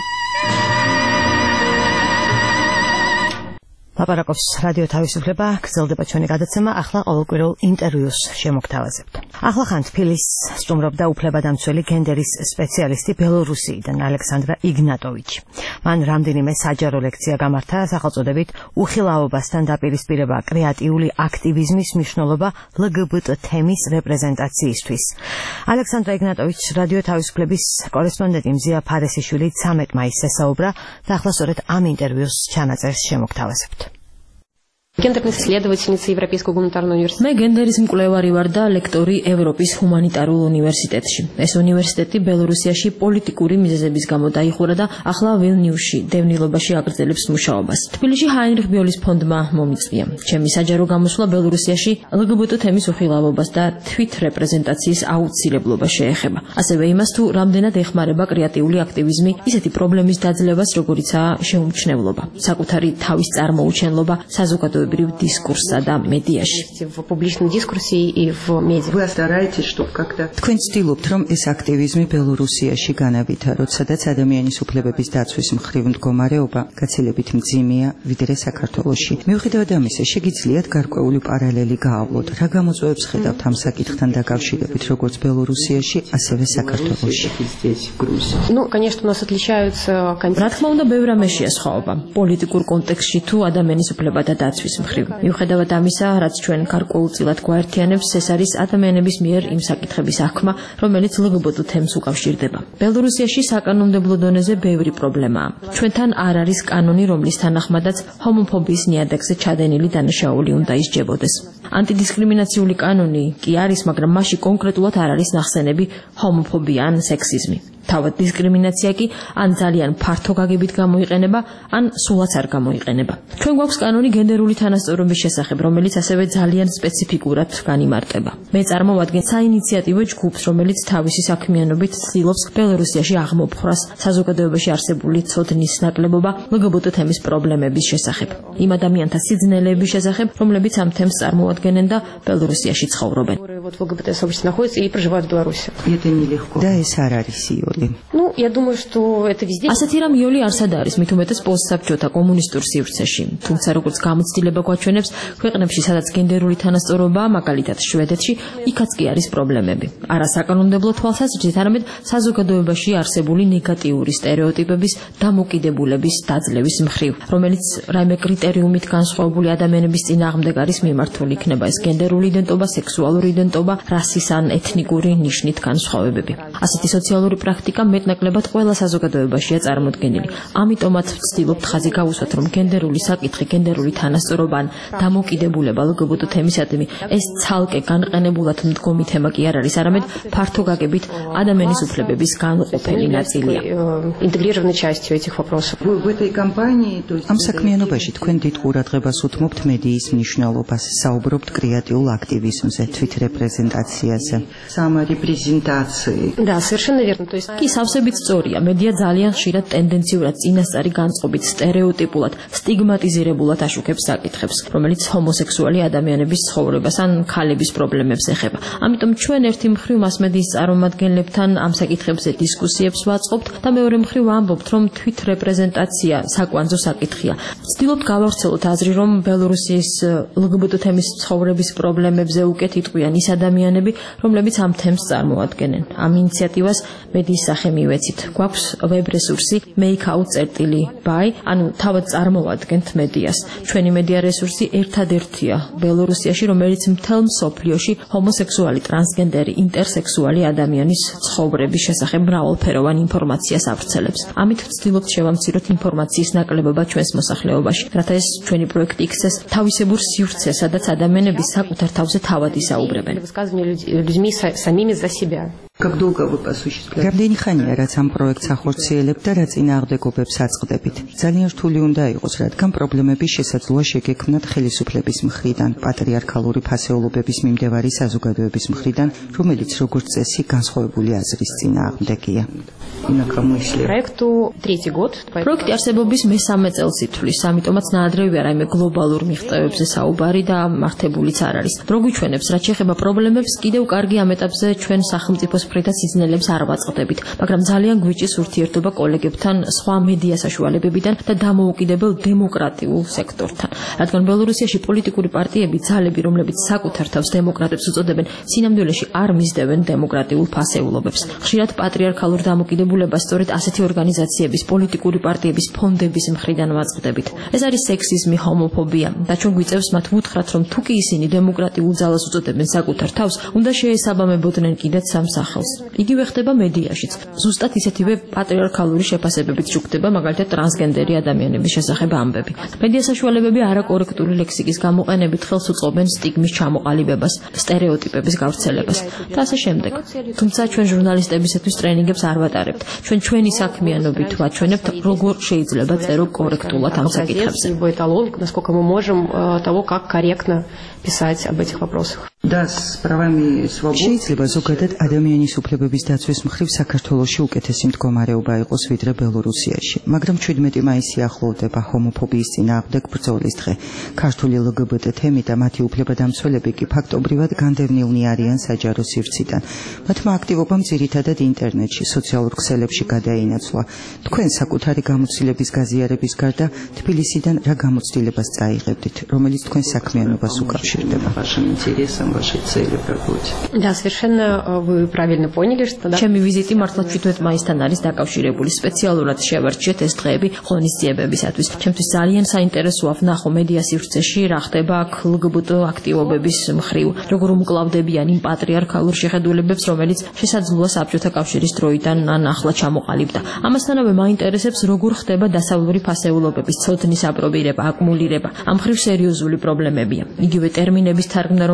ლაპარაკობს რადიო თავისუფლება, გრძელდება ჩვენი გადაცემა, ახლა ყოველკვირეულ ინტერვიუს შემოგთავაზებთ. ახლა ხან თბილის სტუმრობდა უფლებადამცველი გენდერის სპეციალისტი ბელორუსიიდან ალექსანდრა იგნატოვიჩი. მან რამდენიმე საჯარო ლექცია გამართა სახელწოდებით უხილავობასთან დაპირისპირება, კრეატიული აქტივიზმის მნიშვნელობა ელ გი ბი ტი თემის რეპრეზენტაციისთვის. ალექსანდრა იგნატოვიჩს რადიო თავისუფლების კორესპონდენტი მზია ფარესიშვილი ცამეტ მაისს ესაუბრა და ახლა სწორედ ამ ინტერვიუს ჩანაწერს შემოგთავაზებთ. Гендерная исследовательница Европейского гуманитарного университета. მე გენდერის მკვლევარი ვარ და ლექტორი ევროპის ჰუმანიტარულ უნივერსიტეტში. ეს უნივერსიტეტი ბელორუსიაში პოლიტიკური მიზეზების გამო დაიხურა და ახლა ვილნიუსში დევნილობაში აგრძელებს მუშაობას. თბილისში ჰაინრიხ ბიოლის ფონდმა მომიწვია. ჩემი საჯარო გამოსვლა ბელორუსიაში ელ გი ბი ტი თემის უხილავობას და თვით რეპრეზენტაციის აუცილებლობას შეეხება. ასევე იმას თუ რამდენად ეხმარება კრეატიული აქტივიზმი ისეთი პრობლემის დაძლევას, როგორიცაა შეუმჩნევლობა, საკუთარი თავის წარმოუჩენლობა საზოგადოებრივ дискурса და медиаში. В публичном дискурсе и в медиа. Вы стараетесь, чтобы как-то თქვენ ცდილობთ, რომ ეს აქტივიზმი ბელორუსიაში განავითაროთ, სადაც ადამიანის უფლებების დაცვის მხრივ მდგომარეობა გაცილებით მძიმეა ვიდრე საქართველოში. მიუხედავად ამისა, შეგიძლიათ გარკვეული პარალელი გაავლოთ. რა გამოწვევებს ხედავთ ამ საკითხთან დაკავშირებით, როგორც ბელორუსიაში, ასევე საქართველოში? Ну, конечно, у нас отличаются. რა თქმა უნდა, ბევრ რამეშია სხვაობა. პოლიტიკურ კონტექსტში თუ ადამიანის უფლებათა დაცვის მხრივ. მიუხედავად ამისა, რაც ჩვენ გარკვეულწილად გვაერთიანებს, ეს არის ადამიანების მიერ იმ საკითხების აღქმა, რომელიც ელ გი ბი ტი თემს უკავშირდება. ბელორუსიაში საკანონმდებლო დონეზე ბევრი პრობლემაა. ჩვენთან არ არის კანონი, რომლის თანახმადაც ჰომოფობიის ნიადაგზე ჩადენილი დანაშაული უნდა ისჯებოდეს. ანტიდისკრიმინაციული კანონი კი არის, მაგრამ მასში კონკრეტულად არ არის ნახსენები ჰომოფობია ან სექსიზმი. თავად დისკრიმინაცია კი ან ძალიან ფართო გაგებით გამოიყენება, ან სულაც არ გამოიყენება. ჩვენ გვაქვს კანონი გენდერული თანასწორობის შესახებ, რომელიც ასევე ძალიან სპეციფიკურად განიმარტება. მე წარმოვადგენ საინიციატივო ჯგუფს, რომელიც თავისი საქმიანობით ცდილობს ბელორუსიაში აღმოფხვრას საზოგადოებაში არსებული ცოდნის ნაკლებობა ლგბტ თემის პრობლემების შესახებ. იმ ადამიანთა სიძნელეების შესახებ, რომლებიც ამ თემს წარმოადგენენ და ბელორუსიაში ცხოვრობენ. Вот в ЛГБТ-сообществе находятся и проживают в Беларуси. Это нелегко. Да, и сарари сиоли. Ну, я думаю, что это везде. ასეთი რამ იოლი არსად არის, მით უმეტეს პოსტსაბჭოთა კომუნისტურ სივრცეში. თუმცა როგორც გამოცდილება გვაჩვენებს, ქვეყნებში, სადაც გენდერული თანასწორობაა, მაგალითად შვედეთში, იქაც კი არის პრობლემები. არა საკანონმდებლო თვალსაზრისით, არამედ საზოგადოებაში არსებული ნეგატიური სტერეოტიპების დამოკიდებულების დაძლევის მხრივ, რომელიც რაიმე კრიტერიუმით განსხვავებული ადამიანების წინააღმდეგ არის მიმართული, იქნება ეს გენდერული იდენტობა, სექსუალური იდენტობა, რასის ან ეთნიკური ნიშნით განსხვავებები. ასეთი სოციალური პრაქტიკა მეტნაკლებად ყველა საზოგადოებაშია წარმოდგენილი. ამიტომაც ვცდილობთ ხაზი გავუსვათ, რომ გენდერული საკითხი, გენდერული თანასწორობა ან დამოკიდებულება ლგბტ თემისადმი ეს ცალკე განყენებულად მდგომი თემა კი არ არის, არამედ ფართო გაგებით ადამიანის უფლებების განუყოფელი ნაწილია. Интегрированной частью этих вопросов. В этой кампании, то есть ამ საქმიანობაში თქვენ დიდ ყურადღებას უთმობთ მედიის მნიშვნელობას, საუბრობთ კრეატიულ აქტივიზმზე, თვითრეპრეზენტაციაზე, саморепрезентации. Да, совершенно верно. То есть კი სავსებით სწორია, მედია ძალიან ხშირად ტენდენციურად წინასწარი განწყობით სტერეოტიპულად, სტიგმატიზირებულად აშუქებს საკითხებს, რომელიც ჰომოსექსუალი ადამიანების ცხოვრებას ან ქალების პრობლემებს ეხება. ამიტომ ჩვენ ერთი მხრივ მასმედიის წარმომადგენლებთან ამ საკითხებზე დისკუსიებს ვაწყობთ და მეორე მხრივ ამბობთ, რომ თვითრეპრეზენტაცია საკვანძო საკითხია. ვცდილობთ გავავრცელოთ აზრი, რომ ბელორუსიის ლგბტ თემის ცხოვრების პრობლემებზე უკეთ იტყვიან ის ადამიანები, რომლებიც ამ თემს წარმოადგენენ. ამ ინიციატივას მედიის სახე მივეცით. გვაქვს ვებ რესურსი makeout.by, ანუ თავად წარმოვადგენთ მედიას. ჩვენი მედია რესურსი ერთადერთია ბელორუსიაში, რომელიც მთელ მსოფლიოში ჰომოსექსუალი, ტრანსგენდერი, ინტერსექსუალი ადამიანის ცხოვრების შესახებ მრავალფეროვან ინფორმაციას ავრცელებს. ამით ვცდილობთ შევამციროთ ინფორმაციის ნაკლებობა ჩვენს მოსახლეობაში, რათა ეს ჩვენი პროექტი იქცეს თავისებურ სივრცეს, სადაც ადამიანები საკუთარ თავზე თავად ისაუბრებენ. людьми самими за себя. Как долго вы осуществляете? რამდენი ხანია რაც ამ პროექტს ახორციელებთ და რა წინააღმდეგობებს აწყდებით? ძალიან რთული უნდა იყოს, რადგან პრობლემები შესაძლოა შეგექმნათ ხელისუფლების მხრიდან, პატრიარქალური ფასეულობების მიმდევარი საზოგადოების მხრიდან, რომელიც როგორც წესი განსხვავებული აზრის წინააღმდეგია. Проекту третий год. პროექტი არსებობის მესამე წელს ითვლის, ამიტომაც ნაადრევია რაიმე გლობალურ მიღწევებზე საუბარი და მართებულიც არ არის. რო გვიჩვენებს, რაც შეეხება პრობლემებს, კიდევ კარგი ამ ეტაპზე ჩვენ სახელმწიფოს მხრიდან სიძნელებს არ ვაწყდებით, მაგრამ ძალიან გვიჭირს ურთიერთობა კოლეგებთან, სხვა მედია საშუალებებიდან და დამოუკიდებელ დემოკრატიულ სექტორთან. რადგან ბელორუსიაში პოლიტიკური პარტიები, ძალები, რომლებიც საკუთარ თავს დემოკრატებს უწოდებენ, სინამდვილეში არ მისდევენ დემოკრატიულ ფასეულობებს. ხშირად პატრიარქალურ დამოკიდებულებას სწორედ ასეთი ორგანიზაციების, პოლიტიკური პარტიების ფონდების მხრიდან ვაწყდებით. ეს არის სექსიზმი, ჰომოფობია და ჩვენ გვიწევს მათ ვუთხრათ, რომ თუ კი ისინი დემოკრატიულ ძალას უწოდებენ საკუთარ თავს, უნდა შეესაბამებოდნენ კიდეც სამ სახელს. იგივე ხდება მედიაშიც. ზუსტად ისეთივე პატრიარქალური შეფასებებით შუქდება მაგალითად ტრანსგენდერი ადამიანების შესახებ ამბები. მედია საშუალებები არაკორექტული ლექსიკის გამოყენებით ხელს უწყობენ სტიგმის ჩამოყალიბებას, სტერეოტიპების გავრცელებას და ასე შემდეგ. თუმცა ჩვენ ჟურნალისტებისათვის ტრენინგებს არ ვატარებთ. ჩვენ ჩვენი საქმიანობით ვაჩვენებთ, როგორ შეიძლება წერო კორექტულად ამ საკითხებზე. Насколько мы можем того, как корректно писать об этих вопросах. Да, с правами свободы. შეიძლება ზოგადად ადამიანის უფლებების დაცვის მხრივ საქართველოში უკეთესი მდგომარეობა იყოს ვიდრე ბელორუსიაში, მაგრამ ჩვიდმეტი მაისი ახლოვდება ჰომოფობიის წინააღმდეგ ბრძოლის დღე. ქართული ლგბტ თემი და მათი უფლებადამცველები კი ფაქტობრივად განდევნილნი არიან საჯარო სივრციდან. მათმა აქტივობამ ძირითადად ინტერნეტში, სოციალურ ქსელებში გადაინაცვლა. თქვენ საკუთარი გამოცდილების გაზიარების გარდა თბილისიდან რა გამოცდილებას წაიღებდით, რომელიც თქვენ საქმიანობას უკავშირდება? Вашим интересам, вашей цели работе. Да, совершенно вы правильно поняли, что да. ჩემი ვიზიტი მართლა თვით მაისთან არის დაკავშირებული. სპეციალურად შევარჩიეთ ეს დღეები ღონისძიებებისათვის. ჩემთვის ძალიან საინტერესოა ვნახო მედია სივრცეში რა ხდება აქ ლგბტ აქტივობების მხრივ, როგორ უმკლავდებიან იმ პატრიარქალურ შეხედულებებს, რომელიც შესაძლოა საბჭოთა კავშირის დროიდან ან ახლა ჩამოყალიბდა. ამასთანავე მაინტერესებს როგორ ხდება დასავლური ფასეულობების ცოდნის აპრობირება, აკუმულირება. ამ მხრივ სერიოზული პრობლემებია. იგივე ტერმინების თარგმნა რომ ავიღოთ,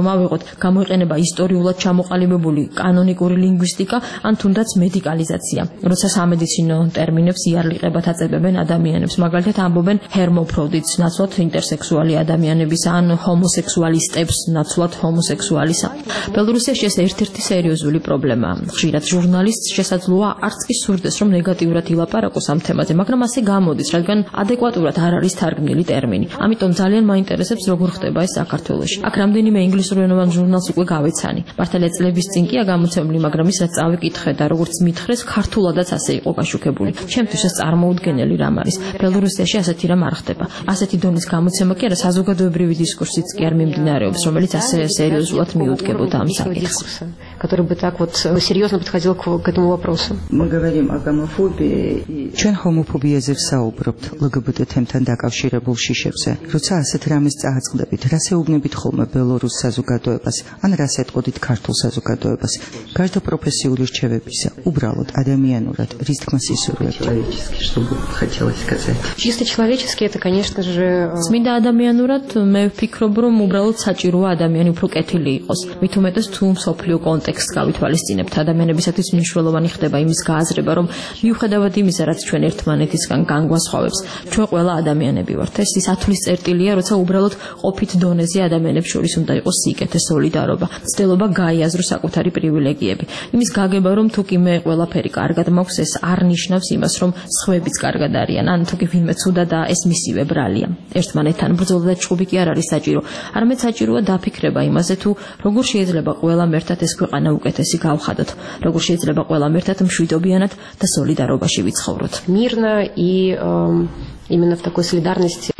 გამოიყენება ისტორიულად ჩამოყალიბებული კანონიკური ლინგვისტიკა ან თუნდაც მედიკალიზაცია, როცა სამედიცინო ტერმინებს იარლიყებად აწებებენ ადამიანებს, მაგალითად ამბობენ ჰერმოფროდიტს ნაცვლად ინტერსექსუალი ადამიანების ან ჰომოსექსუალისტებს ნაცვლად ჰომოსექსუალისა. ბელორუსიაში ეს ერთ-ერთი სერიოზული პრობლემაა. ხშირად ჟურნალისტს შესაძლოა არც კი სურდეს, რომ ნეგატიურად ილაპარაკოს ამ თემაზე, მაგრამ ასე გამოდის, რადგან ადეკვატურად არ არის თარგმნილი ტერმინი. ამიტომ ძალიან მაინტერესებს, როგორ ხდება ეს საქართველოში. აქ რამდენიმე ინგლისურენოვან ჟურნალს უკვე გავეცანი. მართალია წლების წინ კია გამოცემული, მაგრამ ის რაც წავიკითხე და როგორც მითხრეს, ქართულადაც ასე იყო გაშუქებული. ჩემთვის ეს წარმოუდგენელი რამ არის. ბელორუსიაში ასეთი რამ არ ხდება. ასეთი დონის გამოცემა კი არა, საზოგადოებრივი დისკურსიც კი არ მიმდინარეობს, რომელიც ასე სერიოზულად მიუდგებოდა ამ საკითხს. который бы так вот серьезно подходил к, к этому вопросу. Мы говорим о гомофобии. ჩვენ ჰომოფობიაზე ვსაუბრობთ ლგბტ-თემთან დაკავშირებულ შიშებზე. როცა ასეთ რამეს წააწყდებით, რას ეუბნებით ხოლმე ბელორუს საზოგადოებას, ან რას ეტყოდით ქართულ საზოგადოებას? გარდა პროფესიული რჩევებისა, უბრალოდ ადამიანურად, რის თქმას ისურვებთ? Что бы хотелось сказать? Чисто человечески это, конечно же, წმინდა ადამიანურად მე ვფიქრობ, რომ უბრალოდ საჭიროა ადამიანი უფრო კეთილი იყოს. მით უმეტეს თუ მსოფლიო კონტექსტს გავითვალისწინებთ, ადამიანებისათვის მნიშვნელოვანი ხდება იმის გააზრება, რომ მიუხედავად იმისა, რაც ჩვენ ერთმანეთისგან განგვასხვავებს, ჩვენ ყველა ადამიანები ვართ. ეს ის ათვლის წერტილია, როცა უბრალოდ ყოფით დონეზე ადამიანებს შორის უნდა იყოს სიკეთე, სოლიდარობა, ცდილობა გაიაზრო საკუთარი პრივილეგიები. იმის გაგება, რომ თუ კი მე ყველაფერი კარგად მაქვს, ეს არ ნიშნავს იმას, რომ სხვაებიც კარგად არიან, ან თუ კი ვინმე ცუდა და ეს მისივე ბრალია. ერთმანეთთან ბრძოლა და ჭუბი კი არ არის საჭირო. არამედ საჭიროა დაფიქრება იმაზე, თუ როგორ შეიძლება ყველამ ერთად ეს ქვეყანა უკეთესი გავხადოთ, როგორ შეიძლება ყველამ ერთად მშვიდობიანად და სოლიდარობაში ვიცხოვროთ. Мирно и э, именно в такой солидарности.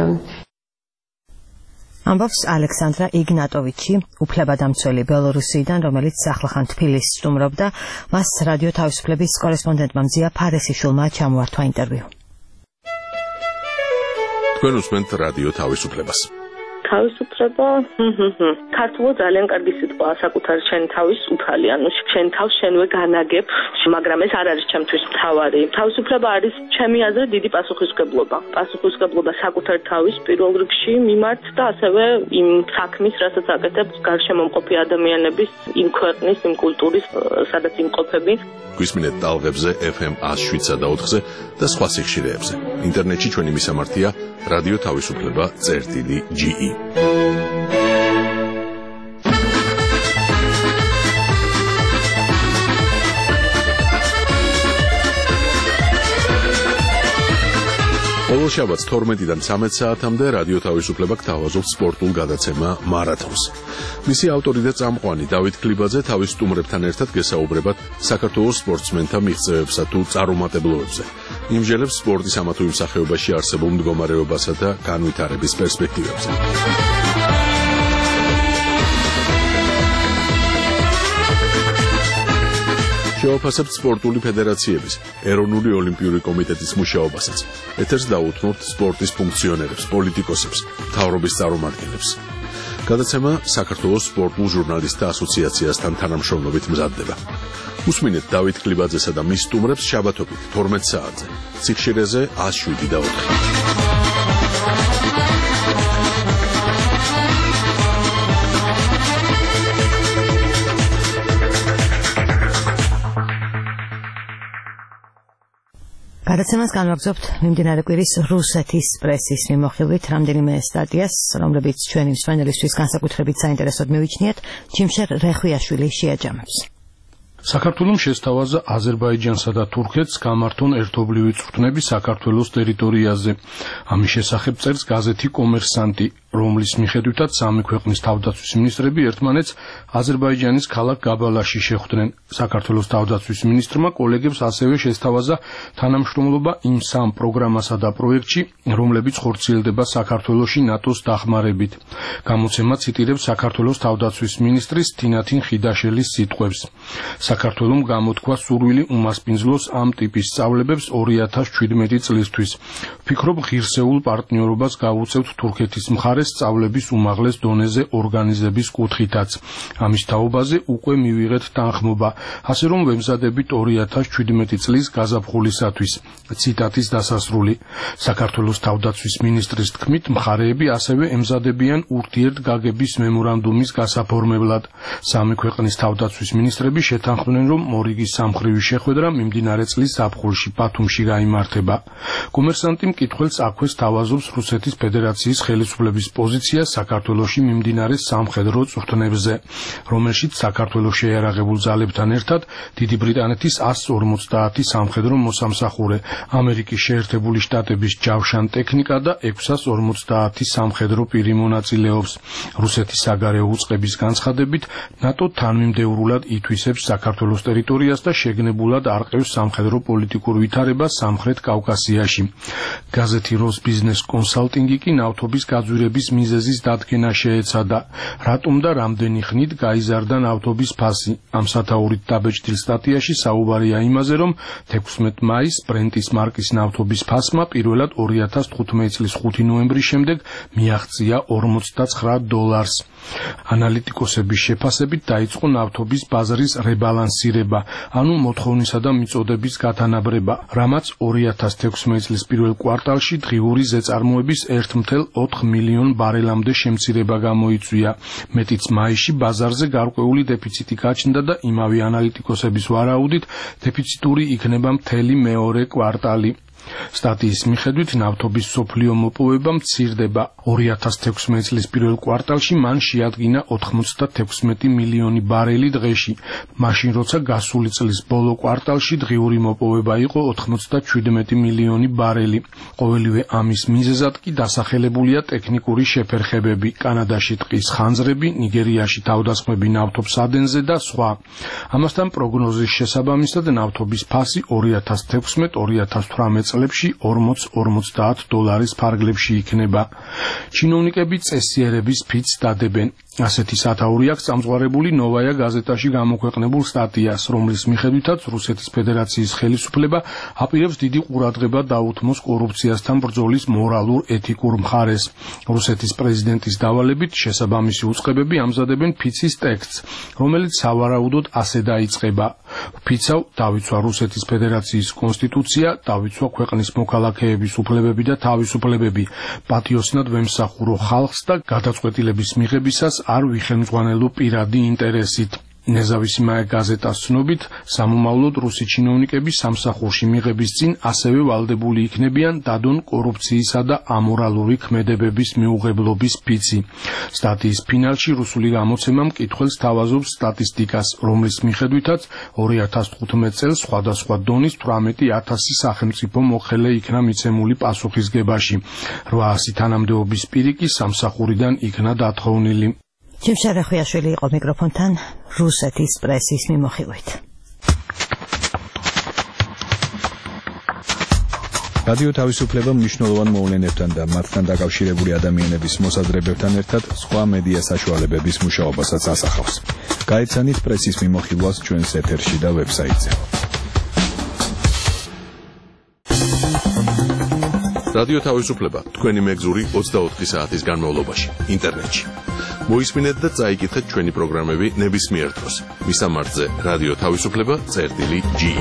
ამბობს ალექსანდრა იგნატოვიჩი, უფლებადამცველი ბელორუსიდან, რომელიც ახლახან თბილისს სტუმრობდა. მას რადიო თავისუფლების კორესპონდენტმა მზია ფარესიშვილმა ჩამოართვა ინტერვიუ. თქვენ უსმენთ რადიო თავისუფლებას. თავისუფლება ქართულად ძალიან კარგი სიტყვაა საკუთარი შენ თავის უფალი, ანუ შენ თავს შენვე განაგებ, მაგრამ ეს არ არის ჩემთვის მთავარი. თავისუფლება არის ჩემი აზრით დიდი პასუხისმგებლობა. პასუხისმგებლობა საკუთარი თავის პირველ რიგში მიმართ და ასევე იმ საქმის, რასაც აკეთებს გარშემომყოფი ადამიანების, იმ ქვეყნის, იმ კულტურის, სადაც იმყოფები. გვისმინეთ ტალღებზე ეფ ემ ას შვიდსა და ოთხზე და სხვა სიხშირეებზე. ინტერნეტში ჩვენი მისამართია რადიო თავისუფლება წერტილი ჯი ი. ყოველ შაბათს თორმეტიდან ცამეტ საათამდე რადიო თავისუფლება გთავაზობს სპორტულ გადაცემა მარათონს. მისი ავტორი და წამყვანი დავით ქლიბაძე თავის სტუმრებთან ერთად გესაუბრებათ საქართველოს სპორტსმენთა მიღწევებსა თუ წარუმატებლობებზე. იმჟელებს სპორტის ამა თუ იმ სახეობაში არსებულ მდგომარეობასა და განვითარების პერსპექტივებზე. შევაფასებთ სპორტული ფედერაციების, ეროვნული ოლიმპიური კომიტეტის მუშაობასაც. ეთერს დაუთმობთ სპორტის ფუნქციონერებს, პოლიტიკოსებს, მთავრობის წარმომადგენლებს. გადაცემა საქართველოს სპორტულ ჟურნალისტთა ასოციაციასთან თანამშრომლობით მზადდება. უსმინეთ დავით ქლიბაძესა და მის სტუმრებს შაბათობით თორმეტ საათზე. სიხშირეზე ას შვიდი და ოთხი. გადაცემას განვაგრძობთ მიმდინარე კვირის რუსეთის პრესის მიმოხილვით რამდენიმე სტატიას, რომლებიც ჩვენი მსმენელისთვის განსაკუთრებით საინტერესოდ მივიჩნიათ, ჯიმშერ რეხვიაშვილი შეაჯამებს. საქართველოს შესთავაზა აზერბაიჯანსა და თურქეთს გამართონ ერთობლივი წვრთნები საქართველოს ტერიტორიაზე. ამის შესახებ წერს გაზეთი კომერსანტი, რომლის მიხედვითაც სამი ქვეყნის თავდაცვის მინისტრები ერთმანეთს აზერბაიჯანის ქალაქ გაბალაში შეხვდნენ. საქართველოს თავდაცვის მინისტრმა კოლეგებს ასევე შესთავაზა თანამშრომლობა იმ სამ პროგრამასა და პროექტში, რომლებიც ხორციელდება საქართველოში ნატოს დახმარებით. გამოცემა ციტირებს საქართველოს თავდაცვის მინისტრის თინათინ ხიდაშელის სიტყვებს. საქართველომ გამოთქვა სურვილი უმასპინძლოს ამ ტიპის სწავლებებს ორი ათას ჩვიდმეტი წლისთვის. ვფიქრობ, ღირსეულ პარტნიორობას გავუწევთ თურქეთის მხარეს მიმდინარე სწავლების უმაღლეს დონეზე ორგანიზების კუთხითაც. ამის თაობაზე უკვე მივიღეთ თანხმობა, ასე რომ ვემზადებით ორი ათას შვიდმეტი წლის გაზაფხულისათვის. ციტატის დასასრული. საქართველოს თავდაცვის მინისტრის თქმით, მხარეები ასევე ემზადებიან ურთიერთგაგების მემორანდუმის გასაფორმებლად. სამი ქვეყნის თავდაცვის მინისტრები შეთანხმდნენ, რომ მორიგის სამხრივი შეხვედრა მიმდინარე წლის ზაფხულში ბათუმში გაიმართება. კომერსანტი მკითხველს აქვე სთავაზობს რუსეთის ფედერაციის ხელისუფლების პოზიცია საქართველოში მიმდინარე სამხედრო წვრთნებზე, რომელშიც საქართველოს შეიარაღებულ ძალებთან ერთად დიდი ბრიტანეთის ას ორმოცდაათი სამხედრო მოსამსახურე, ამერიკის შეერთებული შტატების ჯავშან ტექნიკა და ექვსას ორმოცდაათი სამხედრო პირი მონაწილეობს. რუსეთის საგარეო უწყების განცხადებით, ნატო თანმიმდევრულად ითვისებს საქართველოს ტერიტორიას და შეგნებულად არყევს სამხედრო პოლიტიკურ ვითარებას სამხრეთ კავკასიაში. გაზეთი როსბიზნეს კონსალტინგი კი ნავთობის გაძვირების მიზეზის დადგენა შეეცადა. რატომ და რამდენი ხნით გაიზარდა ნავთობის ფასი? ამ სათაურით დაბეჭდილ სტატიაში საუბარია იმაზე, რომ თექვსმეტ მაისს ბრენტის მარკის ნავთობის ფასმა პირველად ორი ათას თხუთმეტი წლის ხუთი ნოემბრის შემდეგ მიაღწია ორმოცდაცხრა დოლარს. ანალიტიკოსების შეფასებით დაიწყო ნავთობის ბაზრის rebalansირება, ანუ მოთხოვნისა და მიწოდების გათანაბრება, რამაც ორი ათას თექვსმეტი წლის პირველ კვარტალში დღიური ზეწარმოების ერთ целых ოთხ მილიონ ბარელამდე შემცირება გამოიწვია. მეტიც მაისში ბაზარზე გარკვეული დეფიციტი გაჩნდა და იმავე ანალიტიკოსების ვარაუდით დეფიციტური იქნება მთელი მეორე კვარტალი. სტატიის მიხედვით ნავთობის სოფლიო მოპოვება მცირდება. ორი ათას თექვსმეტი წლის პირველ კვარტალში მან შეადგინა ოთხმოცდათექვსმეტი მილიონი ბარელი დღეში, მაშინ როცა გასული წლის ბოლო კვარტალში დღიური მოპოვება იყო ოთხმოცდაშვიდმეტი მილიონი ბარელი. ყოველივე ამის მიზეზად კი დასახელებულია ტექნიკური შეფერხებები, კანადაში ტყის ხანძრები, ნიგერიაში თავდასხმები ნავთობსადენზე და სხვა. ამასთან პროგნოზის შესაბამისად ნავთობის ფასი ორი ათას თექვსმეტ ორი ათას თვრამეტ წლებში ორმოც ორმოცდაათ დოლარის ფარგლებში იქნება. ჩინოვნიკები წესიერების ფიცს დადებენ. ასეთი სათაური აქვს წამსვარებული ნოვაია გაზეტაში გამოქვეყნებულ სტატიას, რომლის მიხედვითაც რუსეთის ფედერაციის ხელისუფლება აპირებს დიდი ყურადღება დაუთმოს კორუფციასთან ბრძოლის მორალურ-ეთიკურ მხარეს. რუსეთის პრეზიდენტის დავალებით შესაბამისი უწყებები ამზადებენ ფიცის ტექსტს, რომელიც სავარაუდოდ ასე დაიწყება. ფიცავ დავიცვა რუსეთის ფედერაციის კონსტიტუცია, დავიცვა ქვეყნის მოქალაქეების უფლებები და თავისუფლებები, პატიოსნად ვემსახურო ხალხს და გადაწყვეტილების მიღებისას არ ვიხელმძღვანელო პირადი ინტერესით. ნეზავისიმაე გაზეტას ცნობით, სამომავლოდ რუსი ჩინოვნიკები სამსახურში მიღების წინ ასევე ვალდებული იქნებიან დადონ კორუფციისა და ამორალური ქმედებების მეუღებლობის ფიცი. სტატიის ფინალში რუსული გამოცემა მკითხველს თავაზობს სტატისტიკას, რომლის მიხედვითაც ორი ათას თხუთმეტ წელს სხვადასხვა დონის თვრამეტი ათასი სახელმწიფო მოხელე იქნა მიცემული პასუხისგებაში. რვაასი თანამდებობის პირი კი სამსახურიდან იქნა დათხოვნილი. ჩემშარე ხვიაშვილი იყო მიკროფონთან რუსეთის პრესის მიმოხილვით. რადიო თავისუფლება მნიშვნელოვან მოვლენებთან და მათთან დაკავშირებული ადამიანების მოსაზრებებთან ერთად სხვა მედია საშუალებების მუშაობასაც ასახავს. გაეცანით პრესის მიმოხილვას ჩვენს ეთერში და ვებსაიტზე. რადიო თავისუფლება თქვენი მეგზური ოცდაოთხი საათის განმავლობაში ინტერნეტში. მოისმინეთ და წაიკითხეთ ჩვენი პროგრამები ნებისმიერ დროს. მისამართზე რადიო თავისუფლება წერტილი ჯი.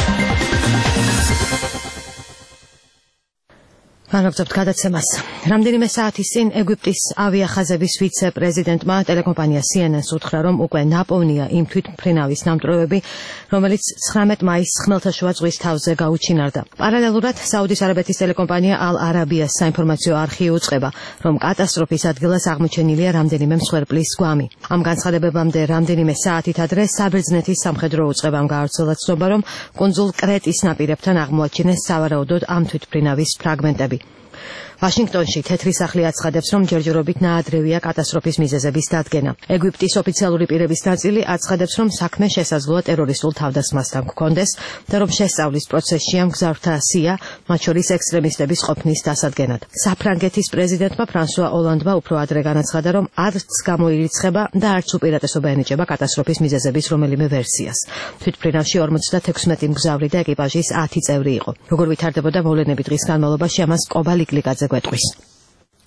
განაგრძობთ გადაცემას. რამდენიმე საათის წინ ეგვიპტის ავიახაზების ვიცე-პრეზიდენტმა ტელეკომპანია სი ენ ენ-ს უთხრა, რომ უკვე ნაპოვნია იმ თვითმფრინავის ნამტვრევები, რომელიც ცხრამეტ მაისს ხმელთაშუა ზღვის თავზე გაუჩინარდა. პარალელურად საუდის არაბეთის ტელეკომპანია ალ არაბიას საინფორმაციო არხი უწყება, რომ კატასტროფის ადგილას აღმოჩენილია რამდენიმე მსხვერპლის გვამი. ამ განცხადებებამდე რამდენიმე საათით ადრე საბერძნეთის სამხედრო უწყებამ გაავრცელა ცნობა, რომ კუნძულ კრეტის ნაპირებთან აღმოაჩინეს სავარაუდოდ ამ თვითმფრინავის ფრაგმენტები. ვაშინგტონში თეთრი სახლი აცხადებს, რომ ჯერჯერობით ნაადრევია კატასტროფის მიზეზების დადგენა. ეგვიპტის ოფიციალური პირების ნაწილი აცხადებს, რომ საქმე შესაძლოა ტერორისტულ თავდასხმასთან გქონდეს და რომ შესწავლის პროცესშია მგზავრთა სია, მათ შორის ექსტრემისტების ყოფნის დასადგენად. საფრანგეთის პრეზიდენტმა ფრანსუა ოლანდმა უფრო ადრე განაცხადა, რომ არც გამოირიცხება და არც უპირატესობა ენიჭება კატასტროფის მიზეზების რომელიმე ვერსიას. თვითმფრინავში ორმოცდათექვსმეტი მგზავრი და ეკიპაჟის ათი წევრი იყო. როგორ ვითარდებოდა მოვლენები დღის განმავლობაში, ამას კობა ლიკლიკაძე გვეტყვის.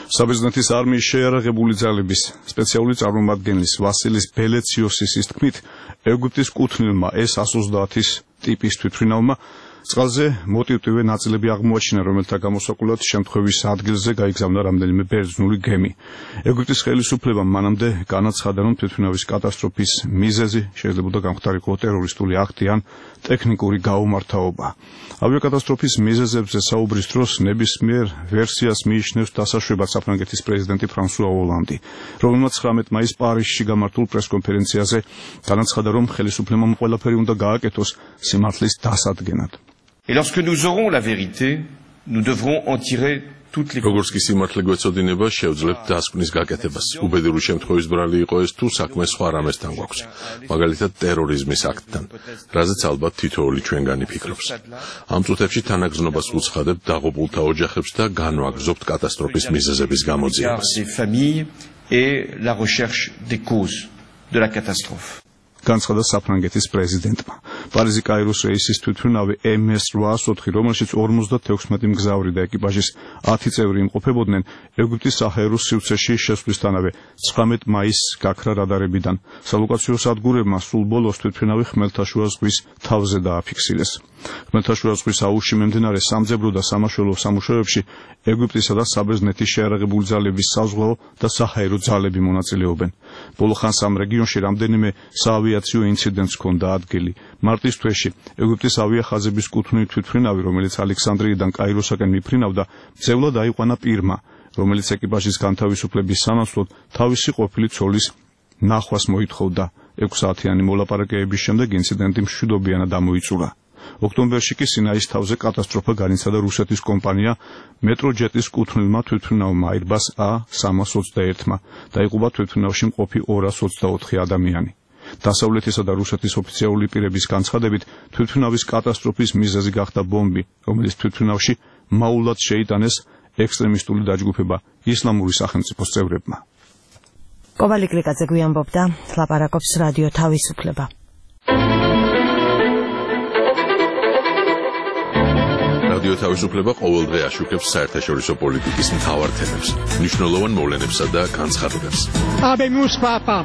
საბერძნეთის არმიის შეიარაღებული ძალების სპეციალური წარმომადგენლის ვასილის ბელეციოსის თქმით, ეგვიპტის კუთვნილმა ეს ას ოცდაათის ტიპის თვითმფრინავმა წყალზე მოტივტივე ნაწილები აღმოაჩინა, რომელთა გამოსაკვლად შემთხვევის ადგილზე გაიგზავნა რამდენიმე ბერძნული გემი. ეგვიპტის ხელისუფლებამ მანამდე განაცხადა, რომ თვითმფრინავის კატასტროფის მიზეზი შეიძლება გამختارიყო ტერორისტული აქტი ან ტექნიკური გაუმართავობა. ავიაკატასტროფის მიზეზებზე საუბრის დროს ნებისმიერ ვერსიას მიიჩნევს დასაშვებად საფრანგეთის პრეზიდენტი ფრანსუა ოლანდი, რომელმაც ცხრამეტ მაისს პარიზში გამართულ პრესკონფერენციაზე განაცხადა, რომ ხელისუფლებამ ყველაფერი უნდა გააკეთოს სიმართლის დასადგენად. Et lorsque nous aurons la vérité, nous devrons en tirer toutes les როგორც კი სიმართლე გვეცოდინება, შევძლებთ დასკვნის გაკეთებას. უბედური შემთხვევის ბრალი იყო ეს თუ საქმე სხვა რამესთან გვაქვს, მაგალითად ტერორიზმის აქტთან, რაზეც ალბათ თითოეული ჩვენგანი ფიქრობს. ამ წუთებში თანაგზნობას უცხადებთ დაღუპულთა ოჯახებს და განვაგრძობთ კატასტროფის მიზეზების გამოძიებას. et la recherche des causes de la catastrophe. განცხადა საფრანგეთის პრეზიდენტმა. პარიზი კაიროს რეისის თვითმფრინავი ემ ეს რვაას ოთხი, რომელშიც ორმოცდათექვსმეტი მგზავრი და ეკიპაჟის ათი წევრი იმყოფებოდნენ, ეგვიპტის საჰაერო სივრცეში შესვლისთანავე ცხრამეტ მაისს გაქრა რადარებიდან. სალოკაციო სადგურებმა სულ ბოლოს თვითმფრინავი ხმელთაშუა ზღვის თავზე დააფიქსირეს. ხმელთაშუა ზღვის აუზში მიმდინარე სამძებრო და სამაშველო სამუშაოებში ეგვიპტისა და საბერძნეთის შეიარაღებული ძალების საზღვაო და საჰაერო ძალები მონაწილეობენ. ბოლო ხანს ამ რეგიონში რამდენიმე საავიაციო ინციდენტს ჰქონდა ადგილი. მარტის თვეში ეგვიპტის ავიახაზების კუთვნილი თვითმფრინავი, რომელიც ალექსანდრიიდან კაიროსაკენ მიფრინავდა, მძევლად აიყვანა პირმა, რომელიც ეკიპაჟის განთავისუფლების სანაცვლოდ თავისი ყოფილი ცოლის ნახვას მოითხოვდა. ექვს საათიანი მოლაპარაკებების შემდეგ ინციდენტი მშვიდობიანად ამოიწურა. ოქტომბერში კი სინაის თავზე კატასტროფა განიცადა რუსეთის კომპანია მეტროჯეტის კუთვნილმა თვითმფრინავმა აირბას ა სამას ოცდაერთმა. დაიღუპა თვითმფრინავში მყოფი ორას ოცდაოთხი ადამიანი. დასავლეთისა და რუსეთის ოფიციალური პირების განცხადებით, თვითმფრინავის კატასტროფის მიზეზი გახდა ბომბი, რომელიც თვითმფრინავში მაულად შეიტანეს ექსტრემისტული დაჯგუფება ისლამური სახელმწიფოს წევრებმა. კოვალი კლიკაძე გვიამბობდა, ლაპარაკობს რადიო თავისუფლება. რადიო თავისუფლება ყოველდღე აშუქებს საერთაშორისო პოლიტიკის მთავარ თემებს, მნიშვნელოვან მოვლენებსა და განცხადებებს. Habemus papam.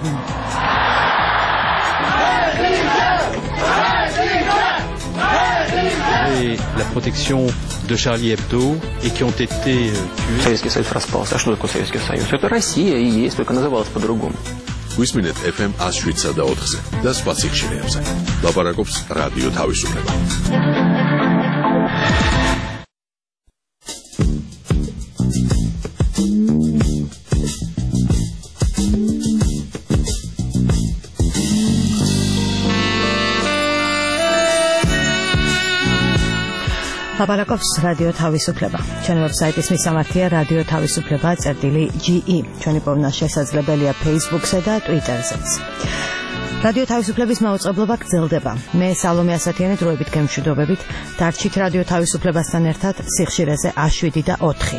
Et la protection de Charlie Hebdo et qui ont été tués. Советский Союз распался. А что такое Советский Союз? Это Россия и есть, только называлась по-другому. Висминет эф эм ას შვიდსა და ოთხზე და სხვა სიხშირეებზე. ლაპარაკობს რადიო თავისუფლება. ლაპარაკობს რადიო თავისუფლება. ჩვენი ვებსაიტის მისამართია რადიო თავისუფლება წერტილი ჯი ი. ჩვენი პოვნა შესაძლებელია Facebook-ზე და Twitter-ზეც. რადიო თავისუფლების მაუწყებლობა გრძელდება. მე სალომე ასათიანი დროებით გემშვიდობებით. დარჩით რადიო თავისუფლებასთან ერთად სიხშირეზე ას შვიდი და ოთხი.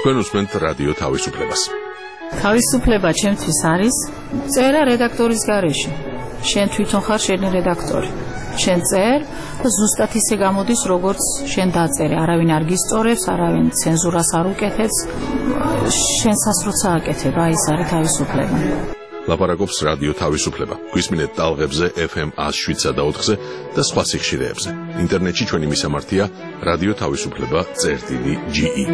თქვენ უსმენთ რადიო თავისუფლებას. თავისუფლება ჩემთვის არის წერა რედაქტორის გარეშე. შენ თვითონ ხარ შენი რედაქტორი. შენ წერ და ზუსტად ისე გამოდის, როგორც შენ დაწერე. არავინ არ გისწორებს, არავინ ცენზურას არ უკეთებს. შენსაც როცა აკეთებ, აი ეს არის თავისუფლება. ლაპარაკობს რადიო თავისუფლება. გვისმინეთ ტალღებზე ეფ ემ ას შვიდსა და ოთხზე და სხვა სიხშირეებზე. ინტერნეტში ჩვენი მისამართია რადიო თავისუფლება წერტილი ჯი ი.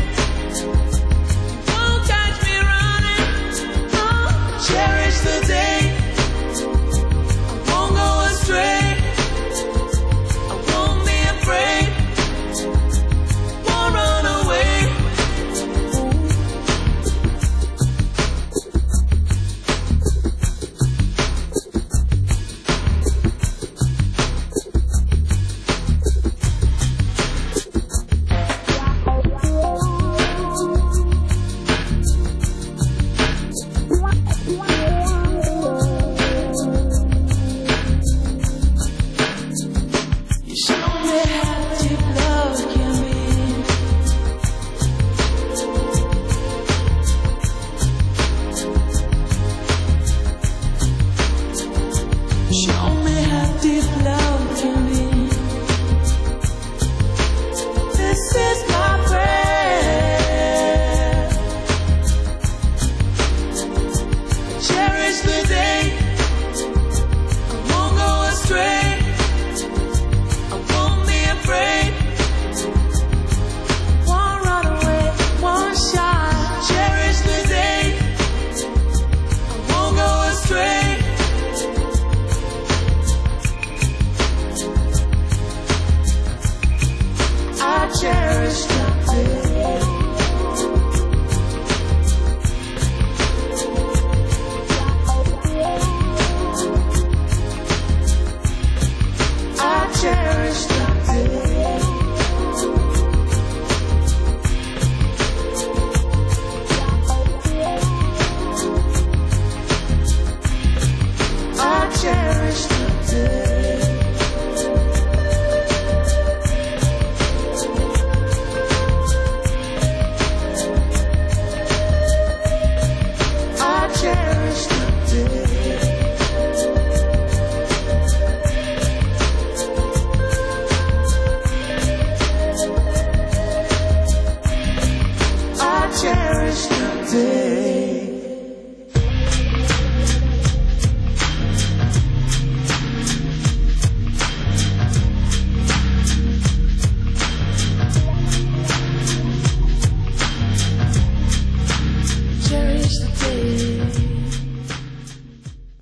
Cherish the day.